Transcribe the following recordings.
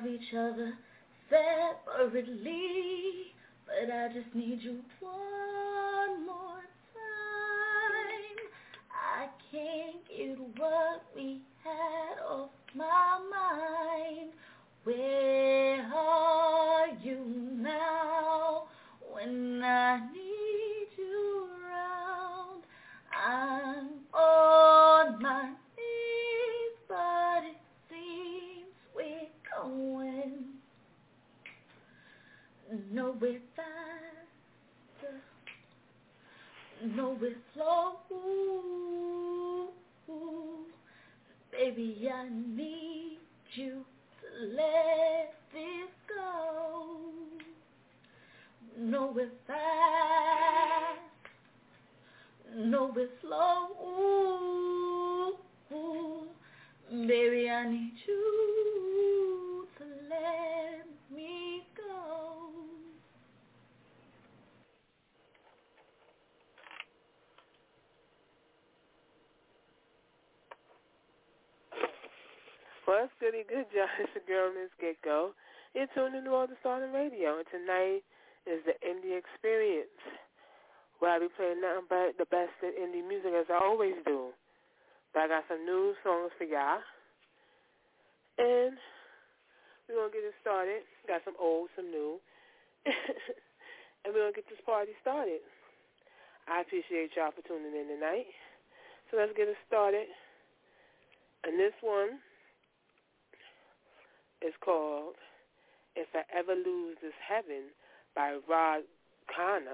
each other separately, but I just need you one more time. I can't get what we had off my mind. Where are you now when I need you around? I'm on my knees, but it seems we're going nowhere faster, nowhere slow. Baby, I need you to let this go. Nowhere fast, nowhere slow. Baby, I need you to let me go. Well, it's goody good, John. It's the girl, Miss Get-Go. You're tuned into All the Starting Radio, and tonight is the Indie Experience, where I be playing nothing but the best in indie music, as I always do. But I got some new songs for y'all, and we're going to get it started. Got some old, some new, and we're going to get this party started. I appreciate y'all for tuning in tonight. So let's get it started. And this one is called If I Ever Lose This Heaven by Rod Connor.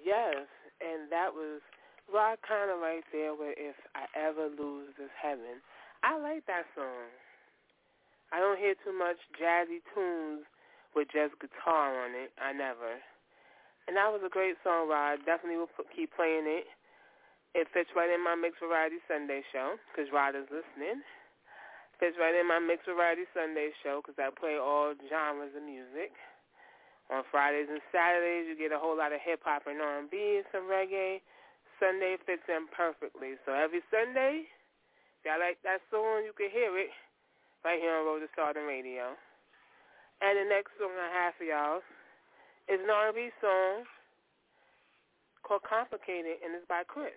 Yes, and that was right kind of right there where If I Ever Lose This Heaven. I like that song. I don't hear too much jazzy tunes with just guitar on it. I never. And that was a great song, Rod. Definitely will keep playing it. It fits right in my Mixed Variety Sunday show because Rod is listening. Fits right in my Mixed Variety Sunday show because I play all genres of music. On Fridays and Saturdays, you get a whole lot of hip-hop and R&B and some reggae. Sunday fits in perfectly. So every Sunday, if y'all like that song, you can hear it right here on Road to Stardom Radio. And the next song I have for y'all is an R&B song called Complicated, and it's by Chris.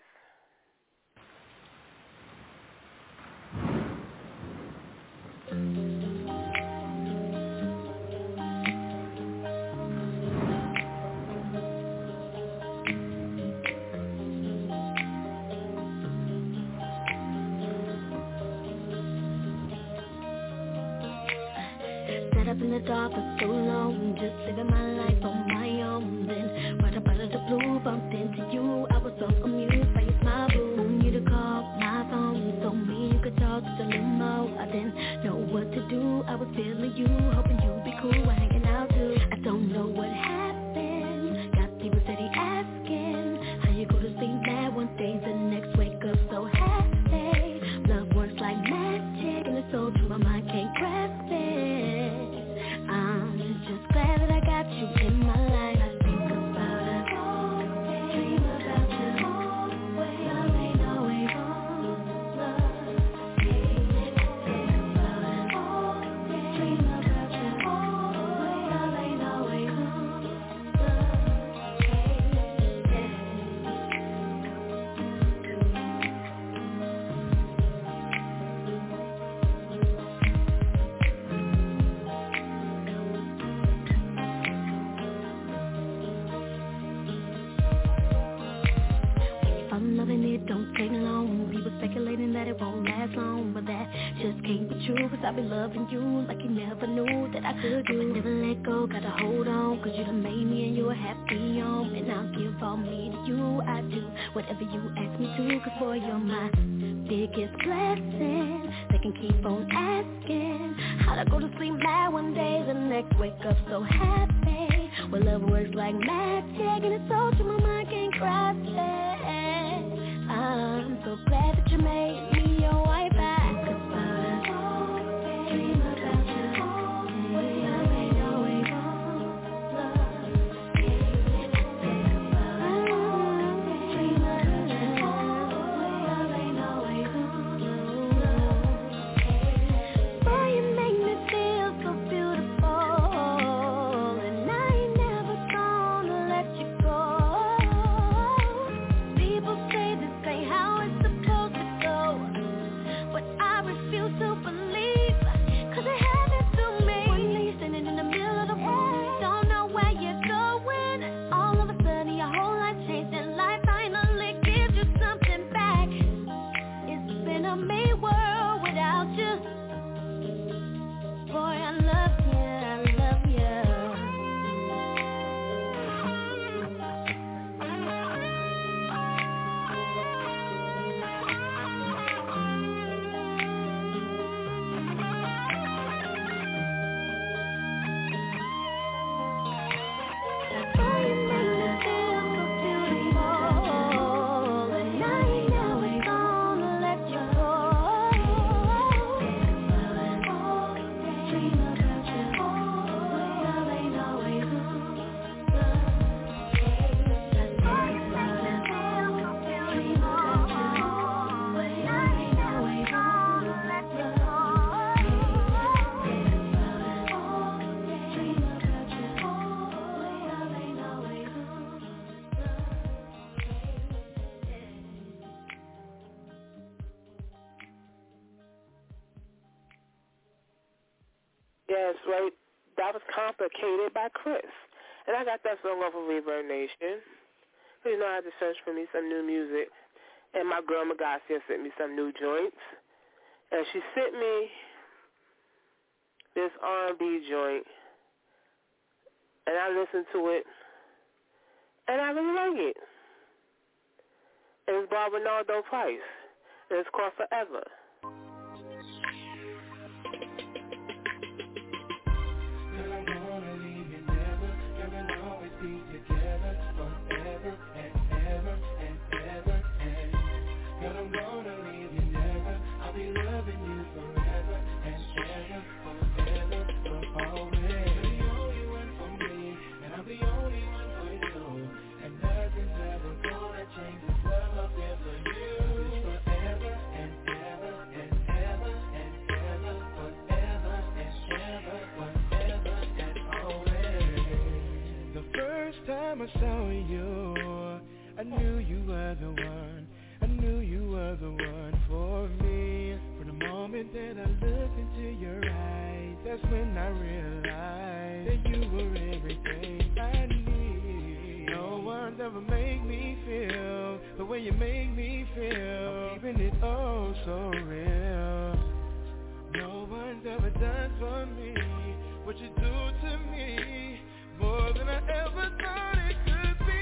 Up in the dark for so long, just living my life on my own. Then right up out of the blue, bumped into you. I was so amused by your smile, boom. You to call my phone, so me you could talk just a little more. I didn't know what to do. I was feeling you, hoping you'd be cool. We're hanging out too. I don't know what happened. Got people steady asking how you go to sleep mad one day, the next wake up so happy. Love works like magic, and it's so true my mind can't grasp it. I'm just glad that I got you in my life. I think about it all day, dream about you always. Love ain't always love. I think about it all day, dream about you always. Love ain't always it don't take long. People speculating that it won't last long, but that just can't be true. Cause I've been loving you like you never knew that I could do. Never let go, gotta hold on. Cause you done made me and you're happy on. And I'll give all me to you. I do whatever you ask me to. Cause boy, you're my biggest blessing. They can keep on asking how'd I go to sleep mad one day, the next wake up so happy. Well, love works like magic, and it's so true my mind can't grasp it. I'm so glad that you made me your wife. I think about it all day, dream about you always. Love ain't always love. I think about it all day, dream about you always. Love ain't always love. Boy, you make me feel so beautiful, and I ain't never gonna let you go. People say this ain't how it's supposed to go, but I refuse to believe, cause it happened to me. One day you're standing in the middle of the road, don't know where you're going. All of a sudden your whole life changed, and life finally gives you something back. It's been a mean world without you. Boy, I love you, I love you. Boy, you make me feel so beautiful, and I ain't never gonna let you go. Think about it all day, dream about you always. Love ain't always love. Think about it all day, dream about you always. And I ain't always gonna let you go. Think about it all day, dream about you always. Love ain't always love. Yes, right. That was Complicated by Chris. And I got that song off of Reverb Nation. You know, I had to search for me some new music. And my girl Magasia sent me some new joints. And she sent me this R&B joint. And I listened to it. And I really like it. And it's by Ronaldo Price. And it's called Forever. Time I saw you, I knew you were the one. I knew you were the one for me. From the moment that I looked into your eyes, that's when I realized that you were everything I need. No one's ever made me feel the way you make me feel. I'm keeping it oh so real. No one's ever done for me what you do to me. More than I ever thought it could be.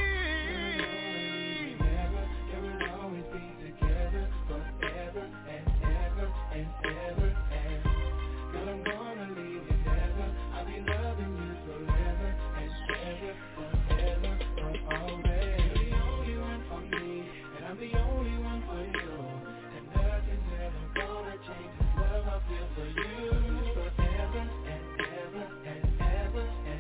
There will always be together forever and ever and ever and girl, I'm gonna leave you never. I'll be loving you forever and ever forever for always. You're the only one for me and I'm the only one for you. And nothing's ever gonna change this love I feel for you. Forever and ever and ever and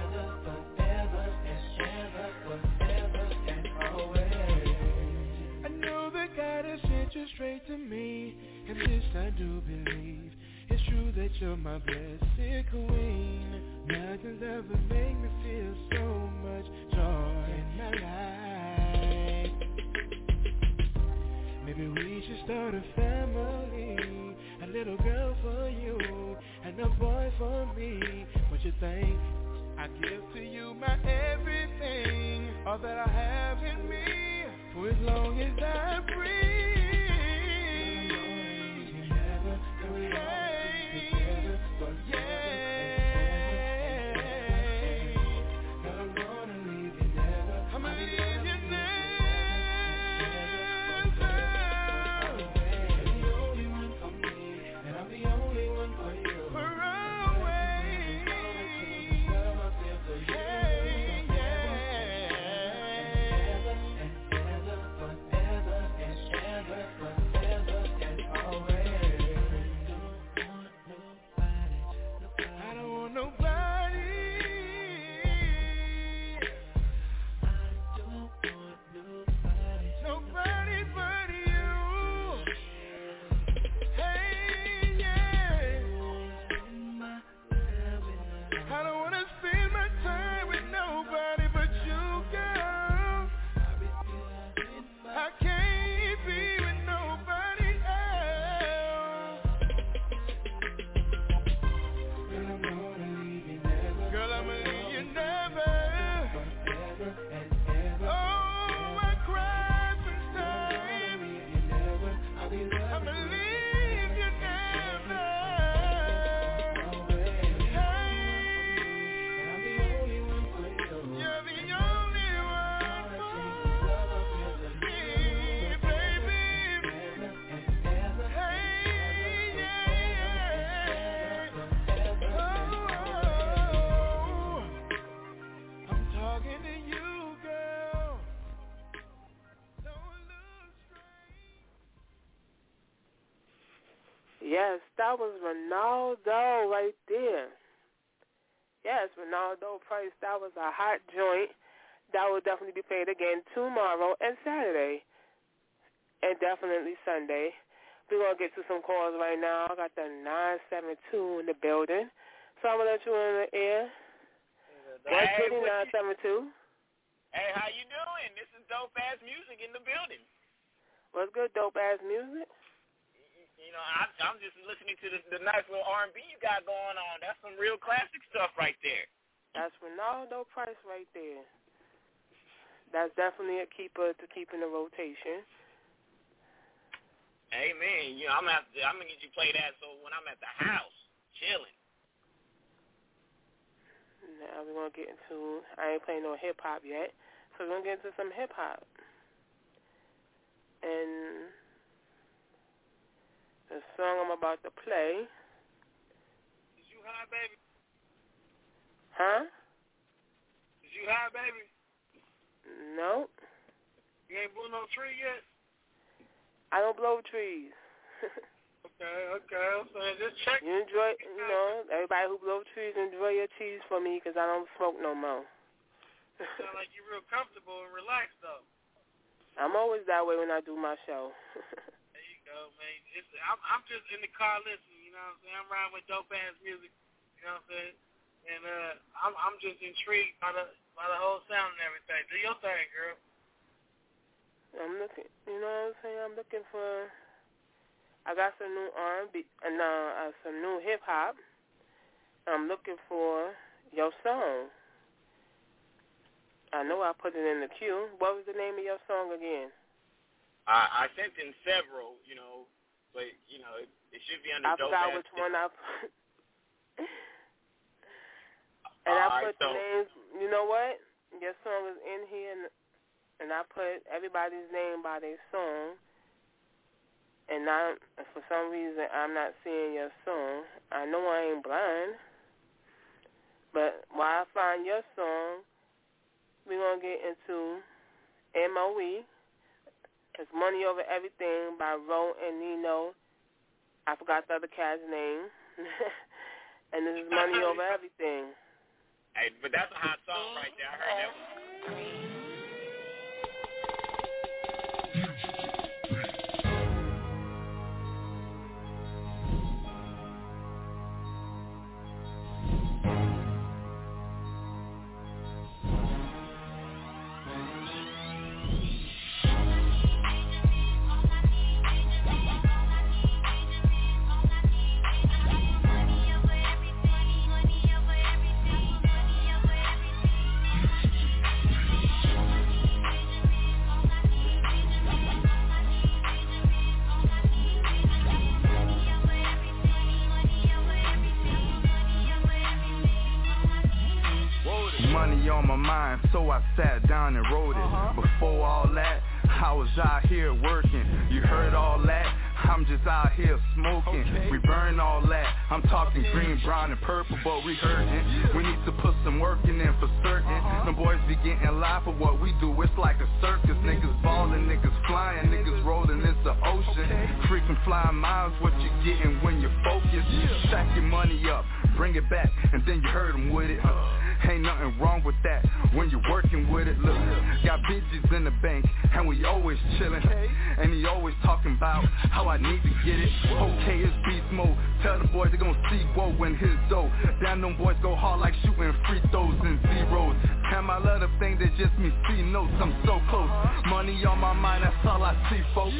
you straight to me, and this I do believe. It's true that you're my blessed queen. Nothing's ever made me feel so much joy in my life. Maybe we should start a family. A little girl for you, and a boy for me. What you think? I give to you my everything, all that I have in me, for as long as I breathe. Yes, that was Ronaldo right there. Yes, Ronaldo Price. That was a hot joint. That will definitely be played again tomorrow and Saturday, and definitely Sunday. We're going to get to some calls right now. I got the 972 in the building, so I'm going to let you in the air. What's Hey, 972? Hey, how you doing? This is Dope Ass Music in the building. What's good, Dope Ass Music? You know, I'm just listening to the nice little R&B you got going on. That's some real classic stuff right there. That's Ronaldo Price right there. That's definitely a keeper to keep in the rotation. Amen. You know, I'm gonna get you play that so when I'm at the house chilling. Now we're gonna get into. I ain't playing no hip hop yet, So we're going to get into some hip-hop. And the song I'm about to play. Is you high, baby? Huh? Is you high, baby? No. You ain't blew no tree yet? I don't blow trees. Okay. So just check. You enjoy, everybody who blow trees, enjoy your trees for me because I don't smoke no more. You sound like you're real comfortable and relaxed, though. I'm always that way when I do my show. There you go, man. I'm just in the car listening, you know what I'm saying? I'm riding with dope-ass music, you know what I'm saying? And I'm just intrigued by the whole sound and everything. Do your thing, girl. I'm looking, you know what I'm saying? I'm looking for, I got some new R&B, some new hip-hop. I'm looking for your song. I know I put it in the queue. What was the name of your song again? I sent in several, but, it should be under dope. I forgot which one I put. And I put the names, you know what? Your song is in here, and I put everybody's name by their song. And for some reason, I'm not seeing your song. I know I ain't blind. But while I find your song, we're going to get into MOE. It's Money Over Everything by Ro and Nino. I forgot the other cat's name. And this is Money Over Everything. Hey, but that's a hot song right there. I heard that one. On my mind, so I sat down and wrote it. Before all that, I was out here working. You heard all that? I'm just out here smoking. We burn all that. I'm talking green, brown, and purple, but we hurting. We need to put some work in for certain. Them boys be getting live for what we do. It's like a circus. Niggas ballin', niggas flying, niggas rolling. It's the ocean. Freaking flying miles, what you getting when you focus. Stack your money up, bring it back, and then you hurt them with it. Ain't nothing wrong with that when you're working with it. Look, got bitches in the bank, and we always chillin'. And he always talking about how I need to get it. Okay, it's beast mode. Tell the boys they gon' see woe in his dough. Damn, them boys go hard like shooting free throws and zeros. Damn, I love the thing that just me see notes. I'm so close. Money on my mind, that's all I see, folks.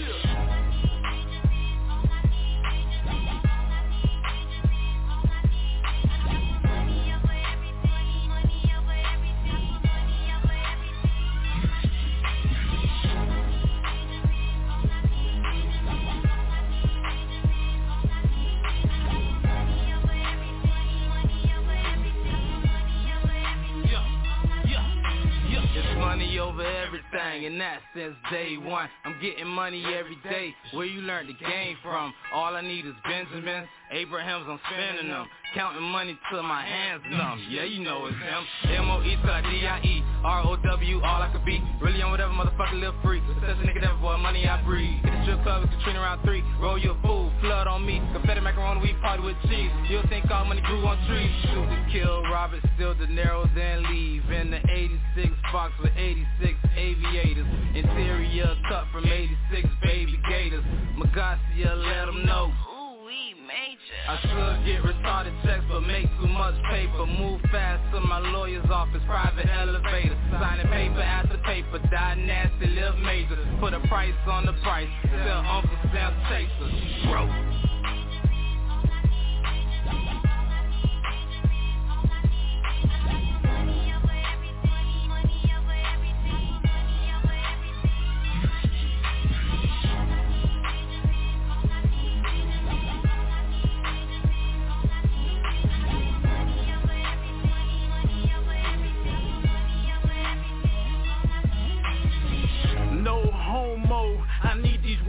Over everything, and that since day one. I'm getting money every day. Where you learned the game from? All I need is Benjamins, Abrahams, I'm spending them. Counting money till my hands numb. Yeah, you know it's him. M-O-E till I D-I-E. R-O-W, all I could be. Really on whatever, motherfucker, live free. Success a nigga, never, boy, money I breathe. Get the strip club with Katrina around 3. Roll you a fool, flood on me. Confetti macaroni, we party with cheese. You'll think all money grew on trees. Shoot to kill, Robert, steal De Niro, then leave. In the 86 box with 86 aviators. Interior cut from 86 baby gators. Magasia, let them know. I should get retarded checks, but make too much paper. Move fast to my lawyer's office, private elevator. Signing paper after paper, die nasty, live major. Put a price on the price, sell Uncle Sam chasers. Broke.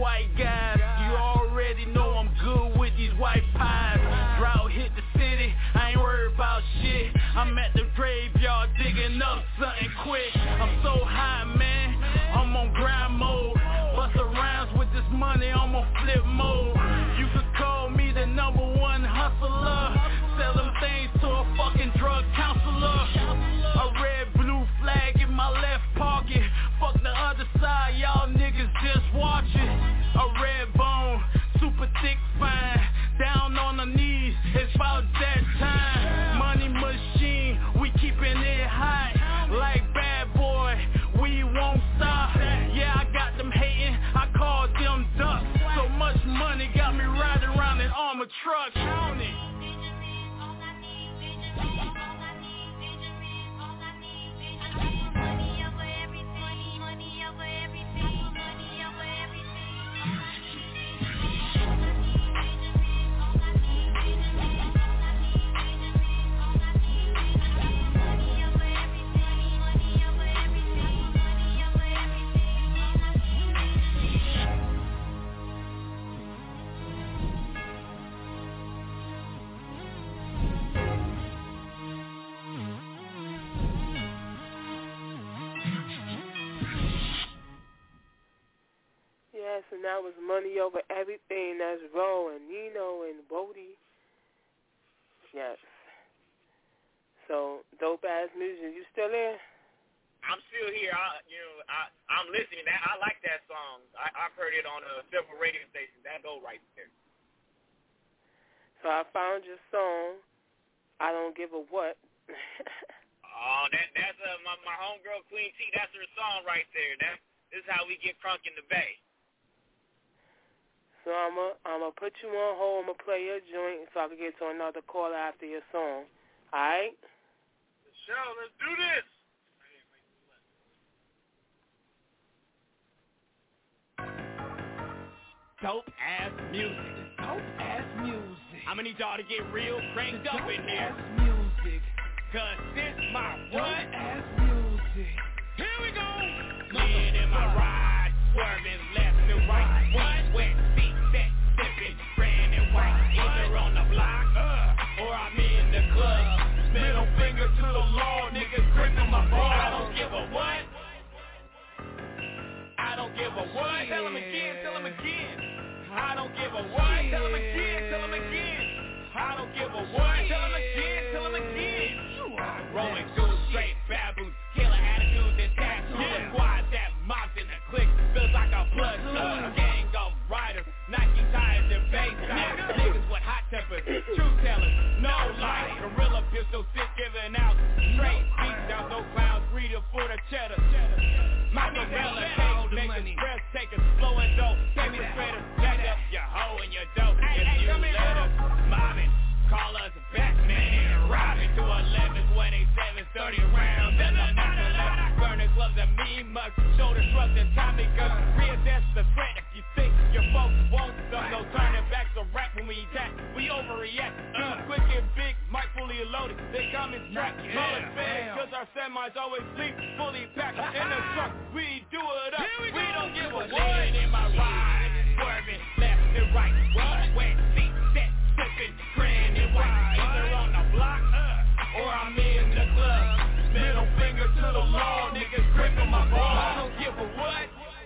white guys. You already know I'm good with these white pies. Drought hit the city, I ain't worried about shit. I'm at the graveyard digging up something quick. I'm so high, man, I'm on grind mode. Bust arounds with this money, I'm on flip mode. You could call me the number one hustler. Sell them things to a fucking drug counselor. A red blue flag in my left pocket. Fuck the other side, y'all niggas just watch it. A red bone, super thick fine. Down on the knees, it's about that time. Money machine, we keeping it hot. Like bad boy, we won't stop. Yeah, I got them hating, I call them ducks. So much money got me riding around in armored trucks. Count it. Yes, and that was Money Over Everything. That's Ro and Nino and Bodie. Yes. So, dope ass music. You still there? I'm still here. I'm listening. I like that song. I've heard it on several radio stations. That go right there. So I found your song, I Don't Give a What. Oh, that's my homegirl Queen T. That's her song right there. This is how we get crunk in the Bay. So I'm gonna put you on hold. I'm gonna play your joint so I can get to another caller after your song. All right? Show, let's do this. Dope ass music. Dope ass music. I'ma need y'all to get real cranked up in here. Music. Cause this my what? Dope ass music. Here we go. Man in my ride, swerving left and right. What? Wet feet set, sipping, brand and white. Either on the block, or I'm in the club. Middle finger to the law, niggas gripping my ball. I don't give a what. I don't give a what. Tell him again, tell him again. I don't give a what. Tell him again, tell him again. I don't give a what. Tell him again, tell him again. Rolling through straight baboons, killer attitudes and tattoos. A squad that mobs in the clique feels like a blood club. Gang of riders, Nike tires and base tires. Niggas with hot tempers, truth tellers, no lies. Gorilla pistol sit giving out straight beats down no clowns, greeted for the cheddar. Mozzarella cake, make the breath take a slow and dope. Take me straighter, jack up your hoe and your dope. If you let us mobbing, call us Batman and Robin. 211s, 187, 30 rounds. Burning gloves and mean mugs, shoulder shrugs and Tommy guns. Reassess the threat if you think your folks won't. No turning back to rap when we attack. We overreact. Quick and big, mic fully loaded. They come in strapped. Smaller fans, cause our semis always sleep fully packed in the truck. We do it up. We don't give a what. In my ride, swerving left and right. Wet feet set, sipping, grand and white. Either on the block, or I'm in the club. Middle finger to the law, niggas gripping my ball. I don't give a what.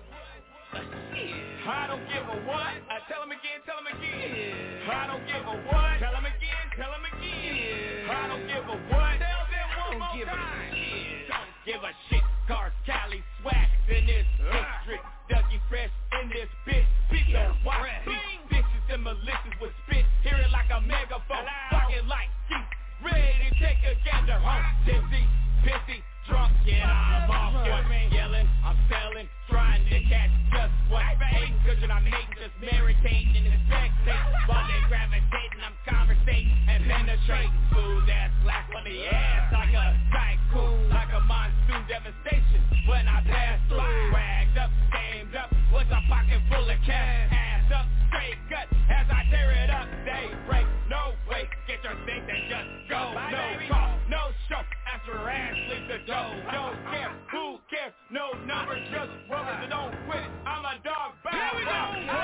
I don't give a what. Tell him again, tell him again. I don't give a what. Tell him again, tell him again. I don't give a what. Tell them one more time. Don't give a shit. Cars, Cali, swag in this district. Dougie Fresh in this bitch. Bitch, watch beat. Bitches and malicious with spit. Hear it like a megaphone. Talking like sheep. Ready to take a gander home. Dizzy, pissy, drunk. Yeah, I'm off. Yelling, I'm selling. Trying to catch just what hating. Cause you're not hating, just meditating and expecting. While they gravitating, I'm conversating and penetrating. Smooth ass slack on the ass like a tycoon. Like a monsoon devastation when I pass through. Wagged up, gamed up, with a pocket full of cash. Ass up, straight gut as I tear it up. They break, no way, get your things and just go. No call, no show, after ass leave the door. Don't care, who cares, no numbers, just rubbers and don't quit. I'm a dog, bow, bow.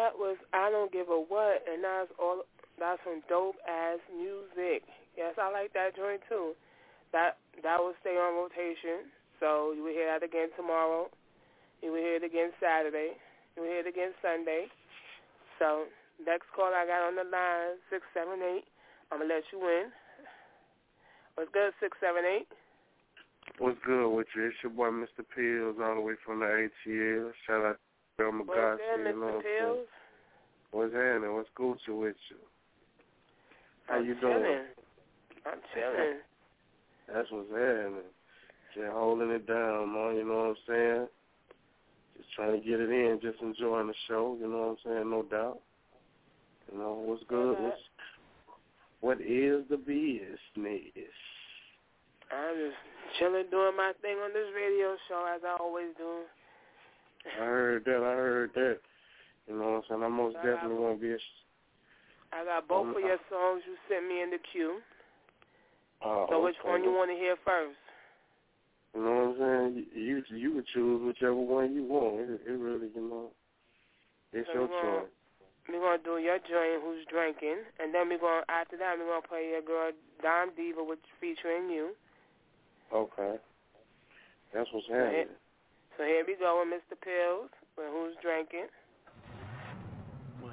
that was I Don't Give a What, and that's some dope ass music. Yes, I like that joint too. That will stay on rotation. So you will hear that again tomorrow. You will hear it again Saturday. You will hear it again Sunday. So next call I got on the line, 678. I'm gonna let you in. What's good, 678? What's good with you? It's your boy, Mr. Pills, all the way from the ATL. Shout out to Bill McGossett. What's good, Mr. Pills? What's happening? What's Gucci with you? How you doing? I'm chilling. That's what's happening. Just holding it down, man, you know what I'm saying? Just trying to get it in, just enjoying the show, you know what I'm saying? No doubt. You know, what's good? What is the business? I'm just chilling, doing my thing on this radio show, as I always do. I heard that. You know what I'm saying? I most definitely won't be I got both of your songs you sent me in the queue. So okay. which one you want to hear first? You know what I'm saying? You would choose whichever one you want. It really, you know, it's your choice. We're going to do your joint, Who's Drinking, and then after that, we're going to play your girl, Dom Diva, which featuring you. Okay. That's what's happening. So here we go with Mr. Pills, with Who's Drinking. Money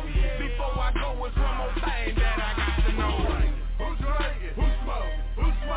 Who's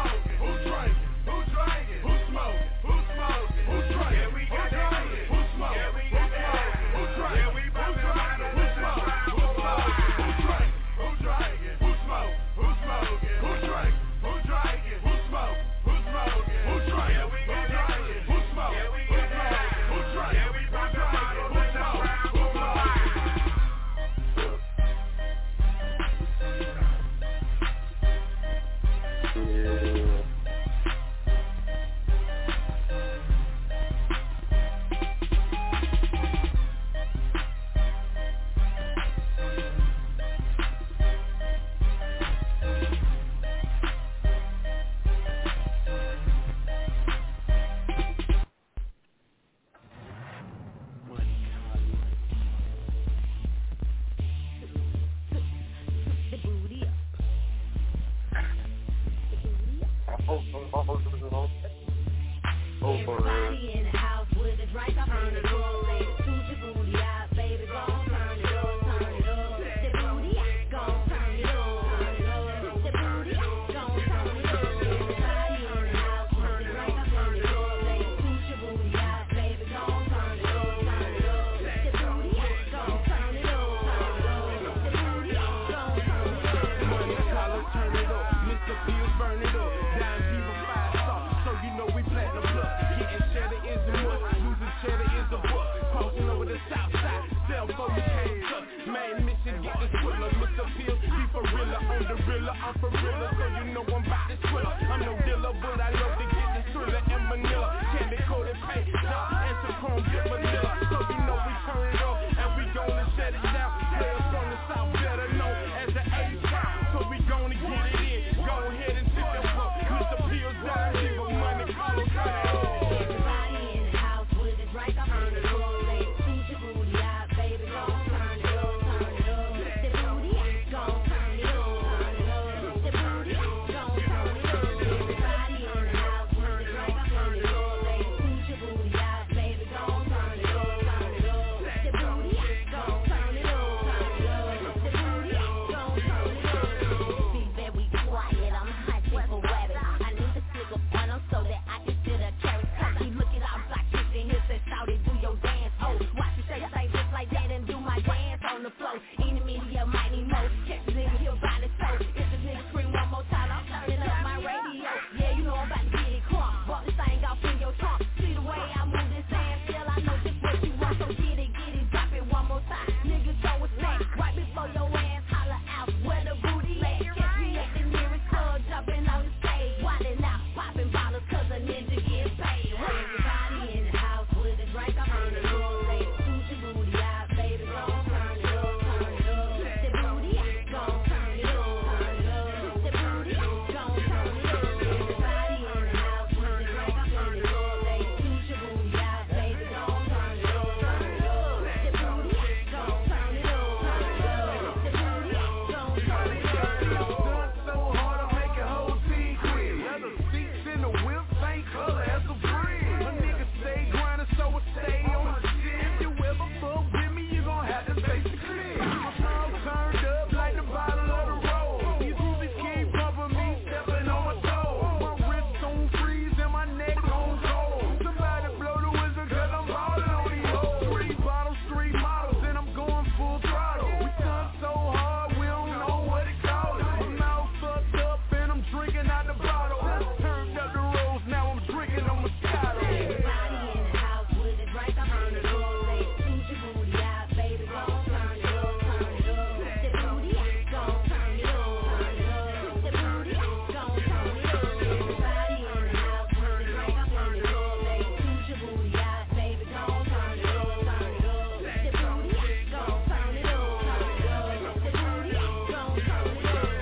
Everybody in the house with a drink, I'm turn it up, ladies, scoot your booty out, baby, gon' turn it up, turn it up. The booty, gon' turn it up, turn it up. The booty, gon' turn it up. Everybody in the house with a drink, I'm turn it up, ladies, scoot your booty out, baby, gon' turn it up, turn it up. The booty, gon' turn it up, turn it up. The booty, gon' turn it up. Money collar, turn it up. Mr. Fields, burn it up. Dime Diva 5-star, so you know we platinum plus. Getting cheddar is a must, losing cheddar is a bust. Crossing over the south side, sell for you can't touch. Main mission, get this thriller. Mr. Fields, be for realer, on the realer, I'm for realer, so you know I'm about this thriller. I'm no dealer, but I love to get this thriller in Manila. Candy coated paint, job, and some chrome dip vanilla. So you know we turn it up, and we gonna shut it down. Players from the south better known as the A-Town, so we gonna get it in. Go ahead and sit them up. Mr. Fields, down, give a money, call it Everybody in the house with a drink, I'm turn it up, ladies, scoot your booty out, baby, gon' turn it up, turn it up. The booty, gon' turn it up, turn it up. The booty, gon' turn it up. Everybody in the house with a drink, I'm turn it up, ladies, scoot your booty out, baby, gon' turn it up, turn it up. The booty, gon' turn it up, turn it up. The booty, gon' turn it up. Be very quiet, I'm hunting for rabbit. I need to stick up on them so that I can sit a carrot. You look it up like this and here says shout it, do your dance. Oh, watch me say just like that and do my dance on the floor. Any media might need more. Catch the nigga here by the soul. If the nigga scream one more time, I'm turning up my radio. Yeah, you know I'm about to get it crunk. Bought this thing off in your trunk. See the way I move this hand, still I know just what you want. So get it, drop it one more time. Niggas throw a snack right before your ass holler out where the booty at. Catch me at the nearest club, jumping on the stage, wildin' out, popping bottles 'cause a ninja gets paid. Everybody in the house with a drink, I'm turn it up, ladies, scoot your booty out, baby, gon' turn it up, turn it up. The booty, gon' turn it up, turn it up. The booty, gon' turn it up. Everybody in the house with a drink, I'm turn it up, ladies, scoot your booty out, baby, gon' turn it up, turn it up. The booty, gon' turn it up, turn it up. The booty, gon' turn it up. Done so hard to make a whole team quit. Leather seats in the whip, same color as the bridge. A nigga stay grinding, so I stay on my shit. If you ever fuck with me, you gon' have to face the clip. I'm turned up like the bottle of the road. These movies keep bumping me, stepping on my toes. My wrist on freeze and my neck on cold. Somebody blow the whistle 'cause I'm ballin' on these hoes. 3 bottles, 3 models, and I'm going full throttle. We done so hard, we don't know what it called. My mouth fucked up and I'm drinking out the bottle. Turned up the rose, now I'm drinking on Moscato. Everybody in the house with a drink, I'm turn it up, ladies, scoot your booty out, baby, gon' turn it up, turn it up. The booty, gon' turn it up, turn it up. The booty, gon' turn it up. Everybody in the house with a drink, I'm turn it up, ladies, scoot your booty out, baby, gon' turn it up, turn it up. The booty, gon' turn it up, turn it up. The booty, gon' turn it up.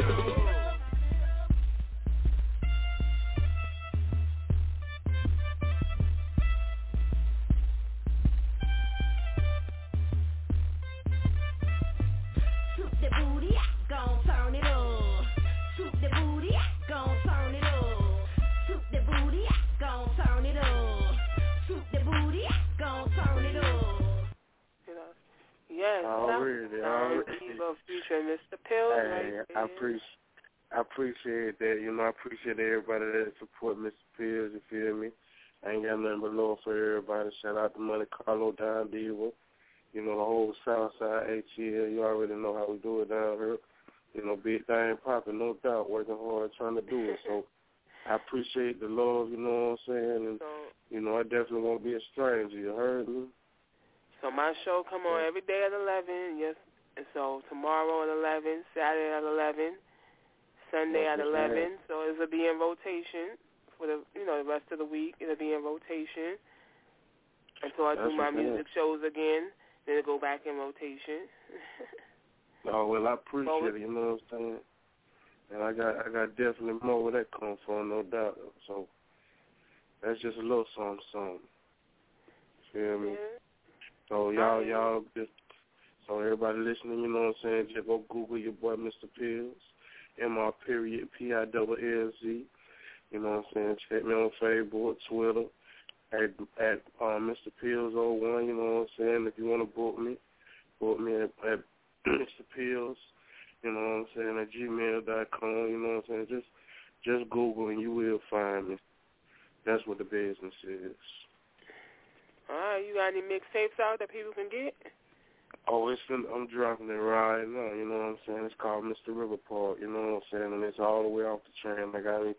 Shoot the booty, gon' turn it up. Shoot the booty, gon' turn it up. Shoot the booty, gon' turn it up. Shoot the booty, gon' turn it up. You know, yes, Already. Diva featuring Mr. Pill. Hey, I appreciate that. You know, I appreciate everybody that support Mr. Pills, you feel me? I ain't got nothing but love for everybody. Shout out to Monte Carlo, Don Diva. You know, the whole Southside ATL. You already know how we do it down here. You know, big thing popping, no doubt, working hard, trying to do it. So I appreciate the love, you know what I'm saying? And, you know, I definitely won't be a stranger. You heard me? So my show come on every day at 11, yes. And so tomorrow at 11, Saturday at 11, Sunday at 11. So it'll be in rotation for the rest of the week. It'll be in rotation until I do my music shows again. Then it'll go back in rotation. Oh, well, I appreciate it, you know what I'm saying? And I got definitely more where that comes from, no doubt. So that's just a little something. Feel me? Yeah. So y'all just, so everybody listening, you know what I'm saying, just go Google your boy Mr. Pills, MR_PILLZ. You know what I'm saying? Check me on Facebook, Twitter, at Mr. Pills01. You know what I'm saying? If you want to book me at Mr. Pills. You know what I'm saying? At gmail.com. You know what I'm saying? Just Google and you will find me. That's what the business is. All right, you got any mixtapes out that people can get? Oh, I'm dropping it right now, you know what I'm saying? It's called Mr. River Park, you know what I'm saying? And it's all the way off the train. I got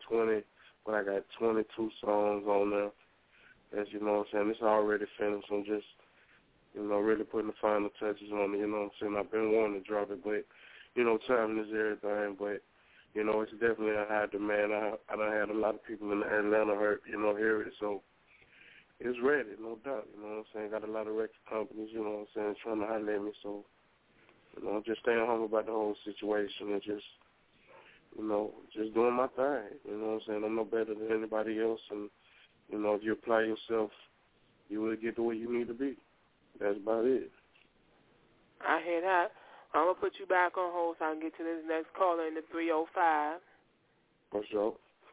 22 songs on there. That's, you know what I'm saying? It's already finished. I'm just, you know, really putting the final touches on it, you know what I'm saying? I've been wanting to drop it, but, you know, timing is everything. But, you know, it's definitely a high demand. I done had a lot of people in Atlanta hear it, so it's ready, no doubt, you know what I'm saying? Got a lot of record companies, you know what I'm saying, trying to holler at me, so, you know, just staying home about the whole situation and just, you know, just doing my thing, you know what I'm saying? I'm no better than anybody else, and, you know, if you apply yourself, you will get to where you need to be. That's about it. I hear that. I'm going to put you back on hold so I can get to this next caller in the 305. For sure.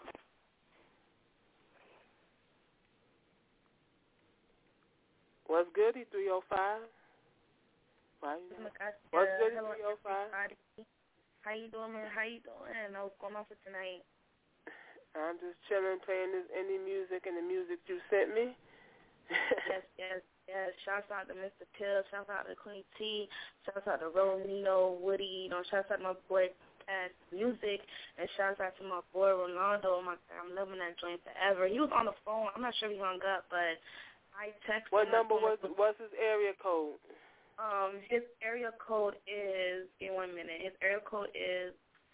What's good, 305? What's good, 305? How you doing, man? How you doing? What's going on for tonight? I'm just chilling, playing this indie music and the music you sent me. Yes. Shouts out to Mr. Till. Shouts out to Queen T. Shouts out to Romeo, Woody. You know, shouts out to my boy Music, and shouts out to my boy Rolando. I'm loving that joint forever. He was on the phone. I'm not sure he hung up, but I texted him. What number what's his area code? His area code is, give me 1 minute. His area code is,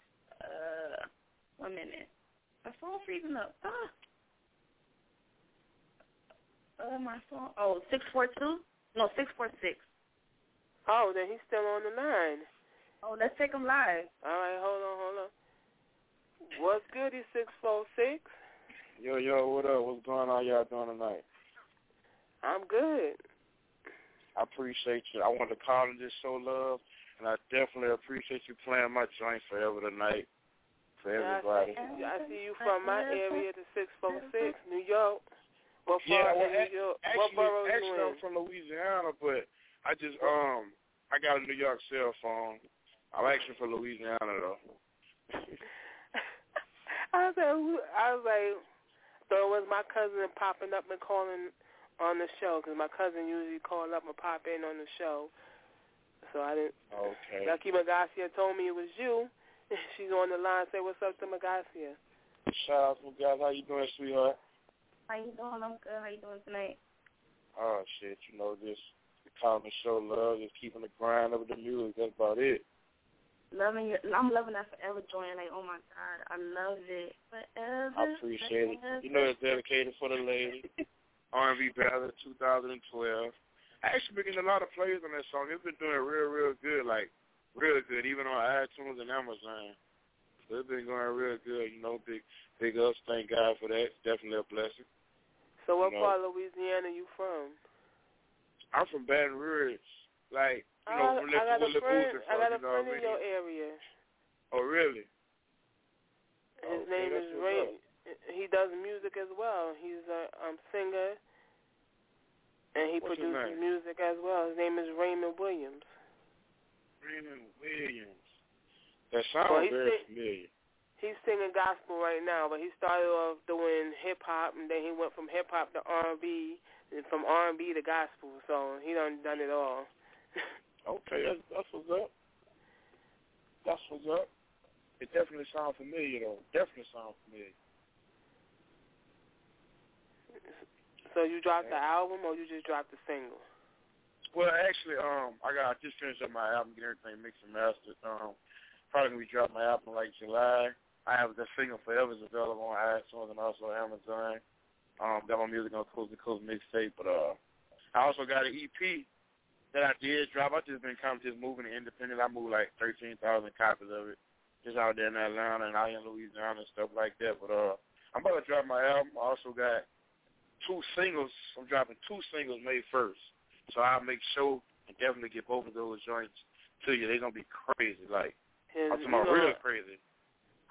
1 minute. My phone's freezing up. My phone. 642? No, 646. Oh, then he's still on the line. Oh, let's take him live. All right, hold on. What's good, 646? Yo, what up? What's going on? Y'all doing tonight? I'm good. I appreciate you. I want to call and just show love, and I definitely appreciate you playing my joint forever tonight for everybody. I see you from my area, the 646, New York. What borough actually, you in? I'm from Louisiana, but I just I got a New York cell phone. I'm actually from Louisiana though. I was like, so it was my cousin popping up and calling on the show, because my cousin usually call up and pop in on the show. So I didn't. Okay. Lucky Magasia told me it was you. She's on the line. Say what's up to Magasia. Shout out to guys. How you doing, sweetheart? How you doing? I'm good. How you doing tonight? Oh shit, you know, just calling to show love, just keeping the grind of the music. That's about it. I'm loving that forever joint. Like, oh my God, I love it. Forever. I appreciate it. You know, it's dedicated for the lady. R&B Battle 2012. I actually been getting a lot of plays on that song. It's been doing real good, like real good, even on iTunes and Amazon. So it's been going real good. You know, big ups. Thank God for that. It's definitely a blessing. So what part of Louisiana you from? I'm from Baton Rouge. Like, you I know, got a friend in your area. Oh, really? His name is Ray. He does music as well. He's a singer, and he produces music as well. His name is Raymond Williams. Raymond Williams. That sounds very familiar. He's singing gospel right now, but he started off doing hip-hop, and then he went from hip-hop to R&B, and from R&B to gospel. So he done it all. Okay, that's what's up. That's what's up. It definitely sounds familiar, though. Definitely sounds familiar. So you dropped the album, or you just dropped the single? Well, actually, I just finished up my album, get everything mixed and mastered. Probably gonna be dropping my album like July. I have the single Forever is available on iTunes and also Amazon. Got my music on Coast to Coast mixtape, but I also got an EP that I did drop. I just been kind of just moving it independent. I moved like 13,000 copies of it, just out there in Atlanta and out in Louisiana and stuff like that. But I'm about to drop my album. I also got 2 singles. I'm dropping 2 singles May 1st. So I'll make sure and definitely get both of those joints to you. They're going to be crazy. Like, I'm talking about real crazy.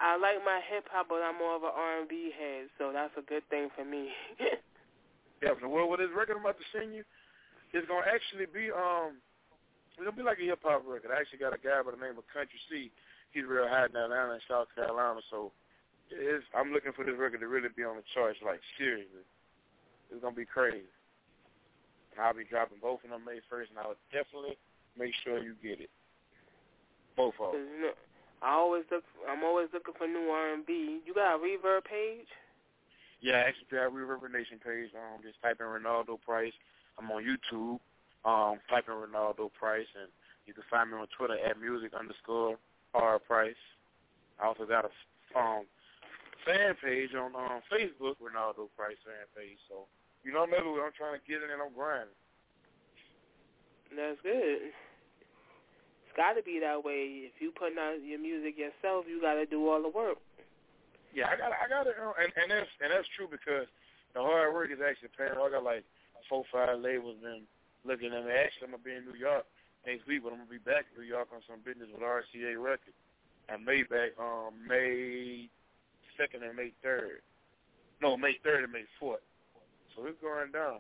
I like my hip hop, but I'm more of an R&B head, so that's a good thing for me. Yeah, well, with this record I'm about to send you, it's gonna actually be it's gonna be like a hip hop record. I actually got a guy by the name of Country C. He's real hot in Atlanta and South Carolina, so I'm looking for this record to really be on the charts, like seriously. It's gonna be crazy. And I'll be dropping both of them May 1st, and I'll definitely make sure you get it. Both of them. You know, I'm always looking for new R&B. You got a Reverb page? Yeah, actually, I have a Reverb Nation page. Just type in Ronaldo Price. I'm on YouTube. Type in Ronaldo Price, and you can find me on Twitter at music_R_Price. I also got a fan page on Facebook, Ronaldo Price fan page. So, you know, maybe I'm trying to get in and I'm grinding. That's good. It's got to be that way. If you putting out your music yourself, you got to do all the work. Yeah, I got it, and that's true because the hard work is actually paying. I got like 4-5 labels been looking at me. Actually, I'm gonna be in New York next week, but I'm gonna be back in New York on some business with RCA Records. I may back May 2nd and May 3rd. No, May 3rd and May 4th. So it's going down.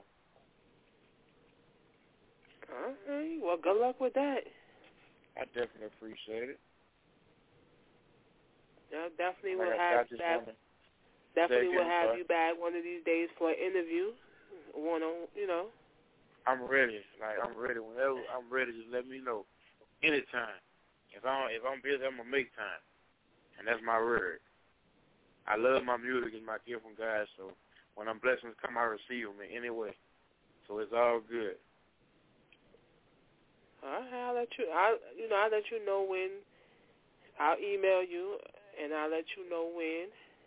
All right. Well, good luck with that. I definitely appreciate it. I definitely will have you back. Definitely will have you back one of these days for an interview. I'm ready. I'm ready. Whenever I'm ready, just let me know. Anytime. If I'm busy, I'm gonna make time, and that's my word. I love my music and my gift from God. So when I'm blessings come, I receive them in any way. So it's all good. All right, I'll let you know when. I'll email you. And I'll let you know when.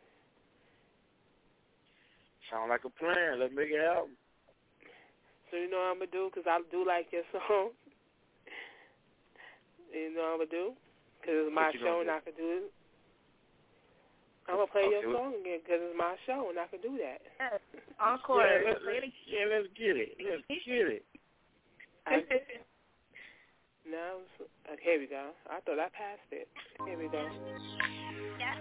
Sound like a plan. Let's make it happen. So you know what I'm going to do? Because I do like your song. You know what I'm going to do? Because it's my show and I can do it. I'm going to play your song again because it's my show and I can do that. Yes. Encore. Yeah, let's get it. Let's get it. Now, here we go. I thought I passed it. Here we go. Yeah.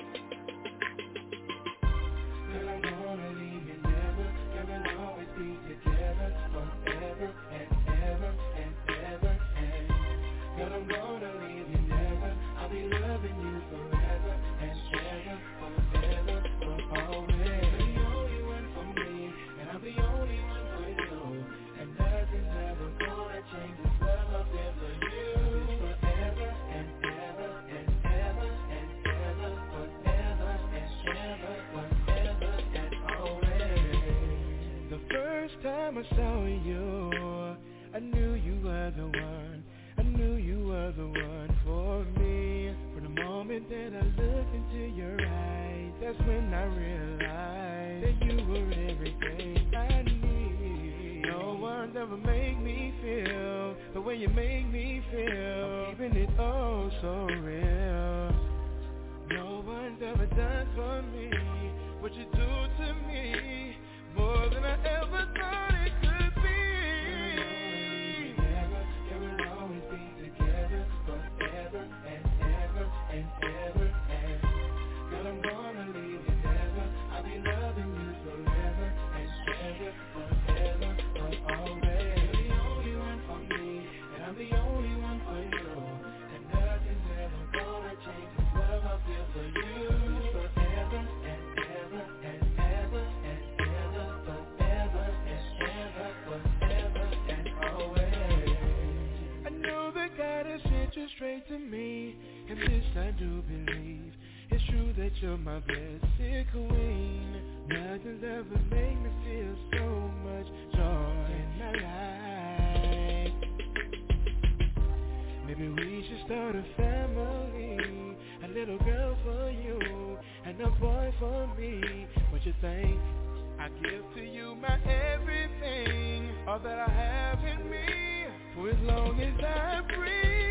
Girl, I'm gonna leave you never. Girl, we'll always be together forever and ever and ever and. Girl, I'm gonna leave you never. I'll be loving you forever and ever, forever, for always. You're the only one for me, and I'm the only one for you. And nothing's ever gonna change this love I've been for you. Forever and ever and ever and ever, forever and ever, forever and always. The first time I saw you, I knew you were the one. I knew you were the one for me. From the moment that I looked into your eyes, that's when I realized that you were everything I need. No one's ever made me feel the way you make me feel, keeping it oh so real. No one's ever done for me what you do to me, more than I ever thought it could be. Forever and ever and ever and girl, I'm gonna leave you never. I'll be loving you forever and ever, forever, for always. You're the only one for me, and I'm the only one for you. And nothing's ever gonna change this love I feel for you. Forever and ever and ever and ever, forever and ever, forever and always. I know that God has sent you straight to me, and this I do believe. It's true that you're my blessed queen. Nothing's ever made me feel so much joy in my life. Maybe we should start a family, a little girl for you and a boy for me. What you think? I give to you my everything, all that I have in me, for as long as I breathe.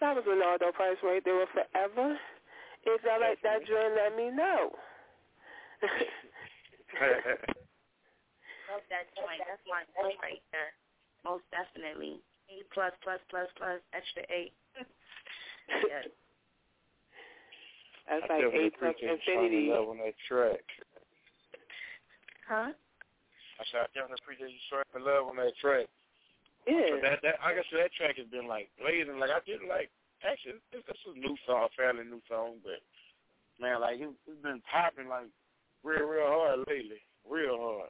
That was Ronaldo Price right there with Forever. If y'all like that joint, let me know. Love that joint. That's my voice right there. Most definitely. A++++, extra 8. Yes. That's like A plus infinity. Love on that track. Huh? I said I definitely appreciate you showing the love on that track. Yeah. That like I said, that track has been like blazing. Like I didn't like. Actually, this is a new song, a fairly new song, but man, like it's been popping like real hard lately, real hard.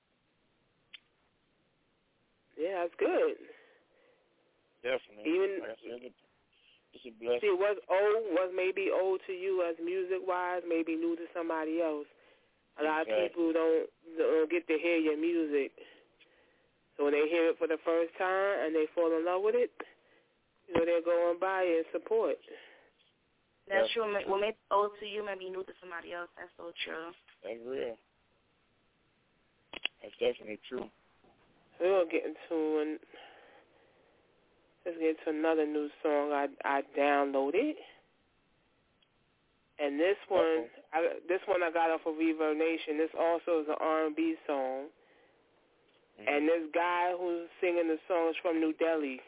Yeah, that's good. Definitely. Even like I said, it's a blessing. see, was maybe old to you as music wise, maybe new to somebody else. A lot of people don't get to hear your music, so when they hear it for the first time and they fall in love with it, you know, they'll go and buy it and support. That's true. What may be old to you may be new to somebody else. That's so true. That's real. That's definitely true. We're gonna get into let's get into another new song I downloaded, and this one I got off of Reverb Nation. This also is an R&B song, and this guy who's singing the song is from New Delhi,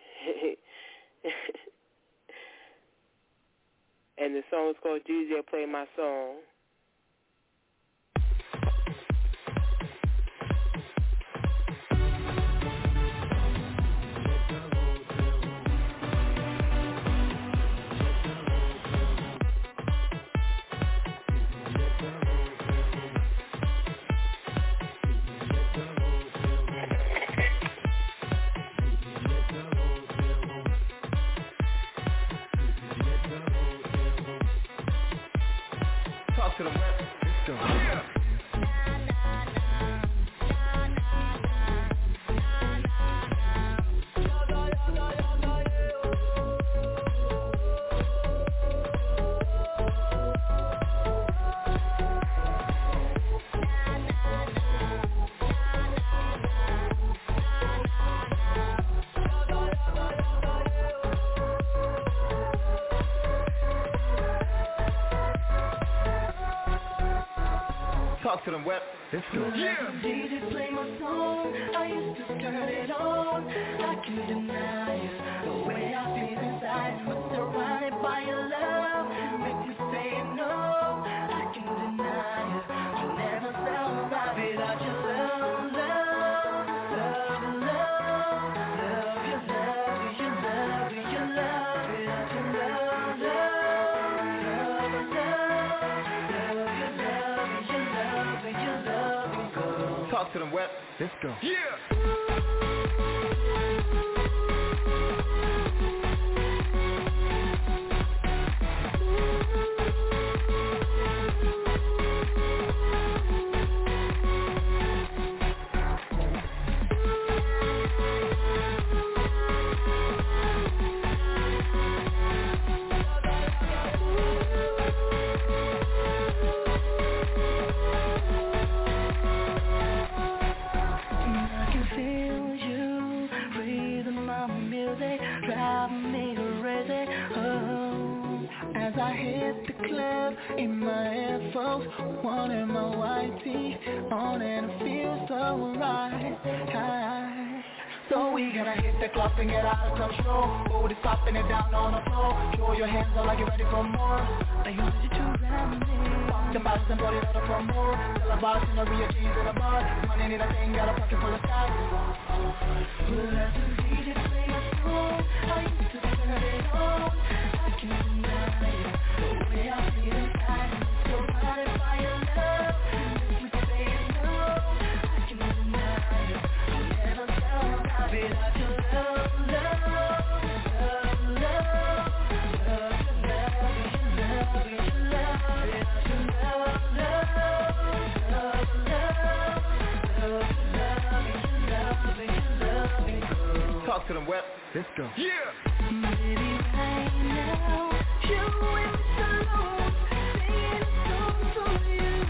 and the song is called DJ Play My Song. To the rep. Let's go. Yeah. Talk to them, Web. Let's go. Yeah. DJ play my song. I used to turn it on. I can't deny it. The way I feel inside. I'm surrounded by your love. Make me say no. I can't deny it. I'll never survive without your love, love, love, love, love, your love, your love, your love, without your love, love, love, love, your love, your love, your love, go. Talk to them, Web. Let's go. Yeah. I hit the club in my headphones, one in my white tee on, and it feels so right. So we gonna hit the club and get out of control. Booty popping it down on the floor. Throw your hands up like you're ready for more. I use you to reminisce. Pop the bottles and put it out for more. Tell about in the real jeans in the bar. Money need a thing, got a pocket full of cash. Well, let the DJ play my song. I used to turn it on. I can't deny it. The way I feel inside. I'm surrounded by your love. Make me say no. I can't deny it. I'll never survive without your love, love, love, love, love, your love, your love, your love, without your love, love, love, love, love, your love, your love. Talk to them, Web. Let's go. Yeah. Maybe right now, you and me alone, singing a song for you.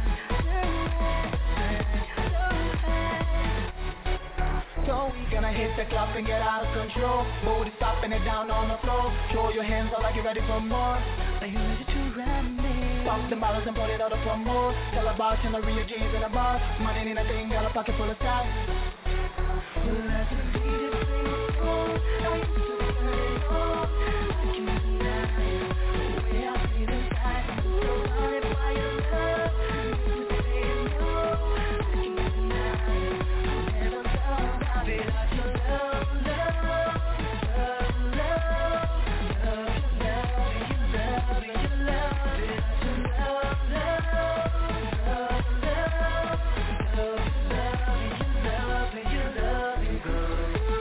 So we gonna hit the club and get out of control. Booty stopping it down on the floor. Throw your hands up like you're ready for more. Are you ready to ride me? Pop the bottles and put it out for more. Tell a bartender real jeans in a bar. Money in a thing, got a pocket full of style. Well, I just need to bring it home. I used to turn it on. I can't deny the way I feel inside. I'm so surrounded by your love. You say no. I can't deny I'll never love without your love, love, love, love, love, love, you love, you love, without your love, love, love, love, love, love, you love, you love.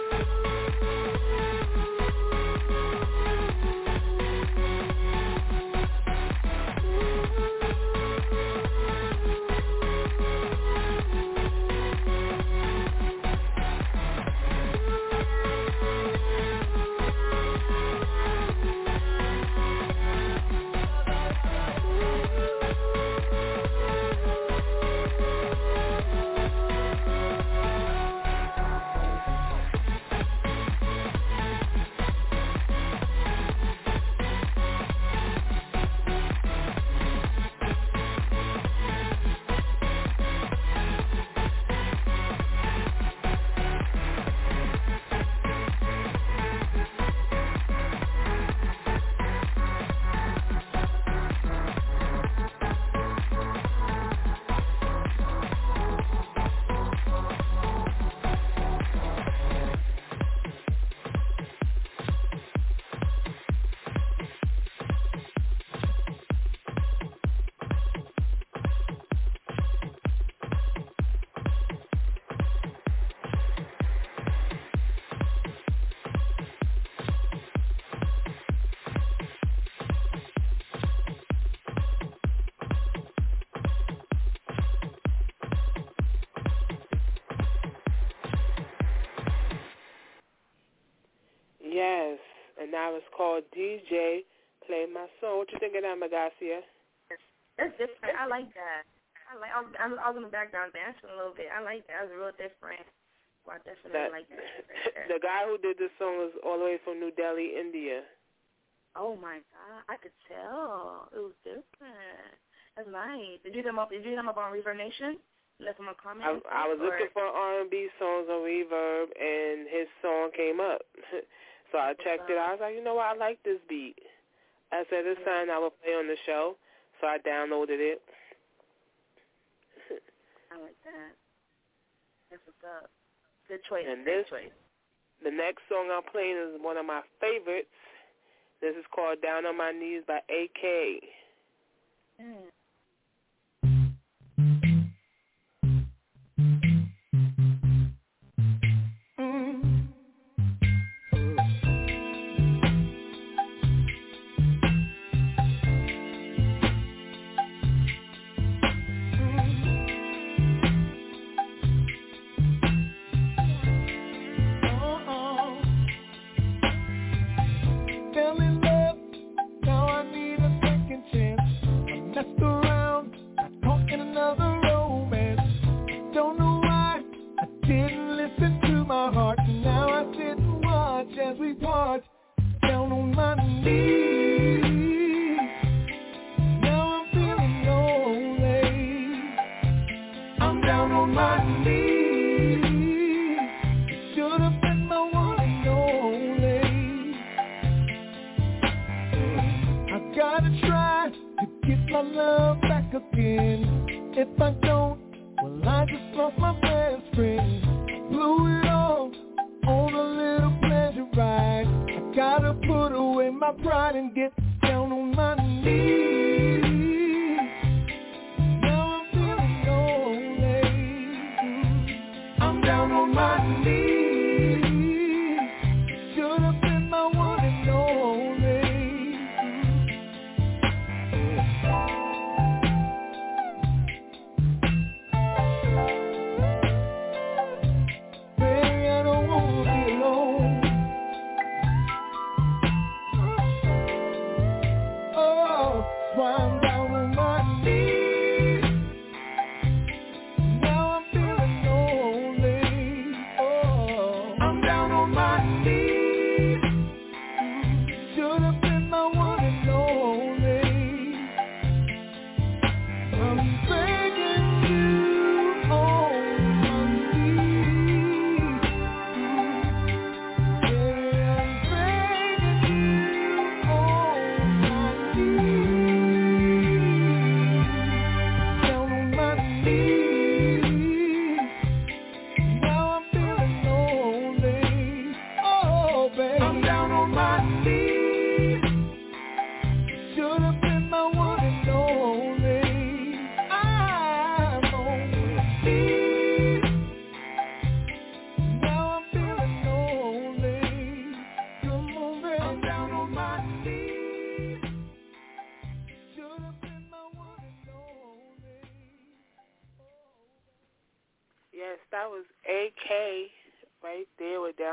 Yes, and now it's called DJ Play My Song. What you think of that, Magacia? That's different. I like that. I was in the background dancing a little bit. I like that. It was real different. Well, I definitely like that. The guy who did this song was all the way from New Delhi, India. Oh my God, I could tell. It was different. That's nice. Did you hit him up on Reverb Nation? Left him a comment? I was looking for R&B songs on Reverb, and his song came up. So I checked it out. I was like, you know what? I like this beat. I said, this time I will play on the show. So I downloaded it. I like that. That's what's up. Good choice. And Good choice. The next song I'm playing is one of my favorites. This is called Down on My Knees by AK. Mm.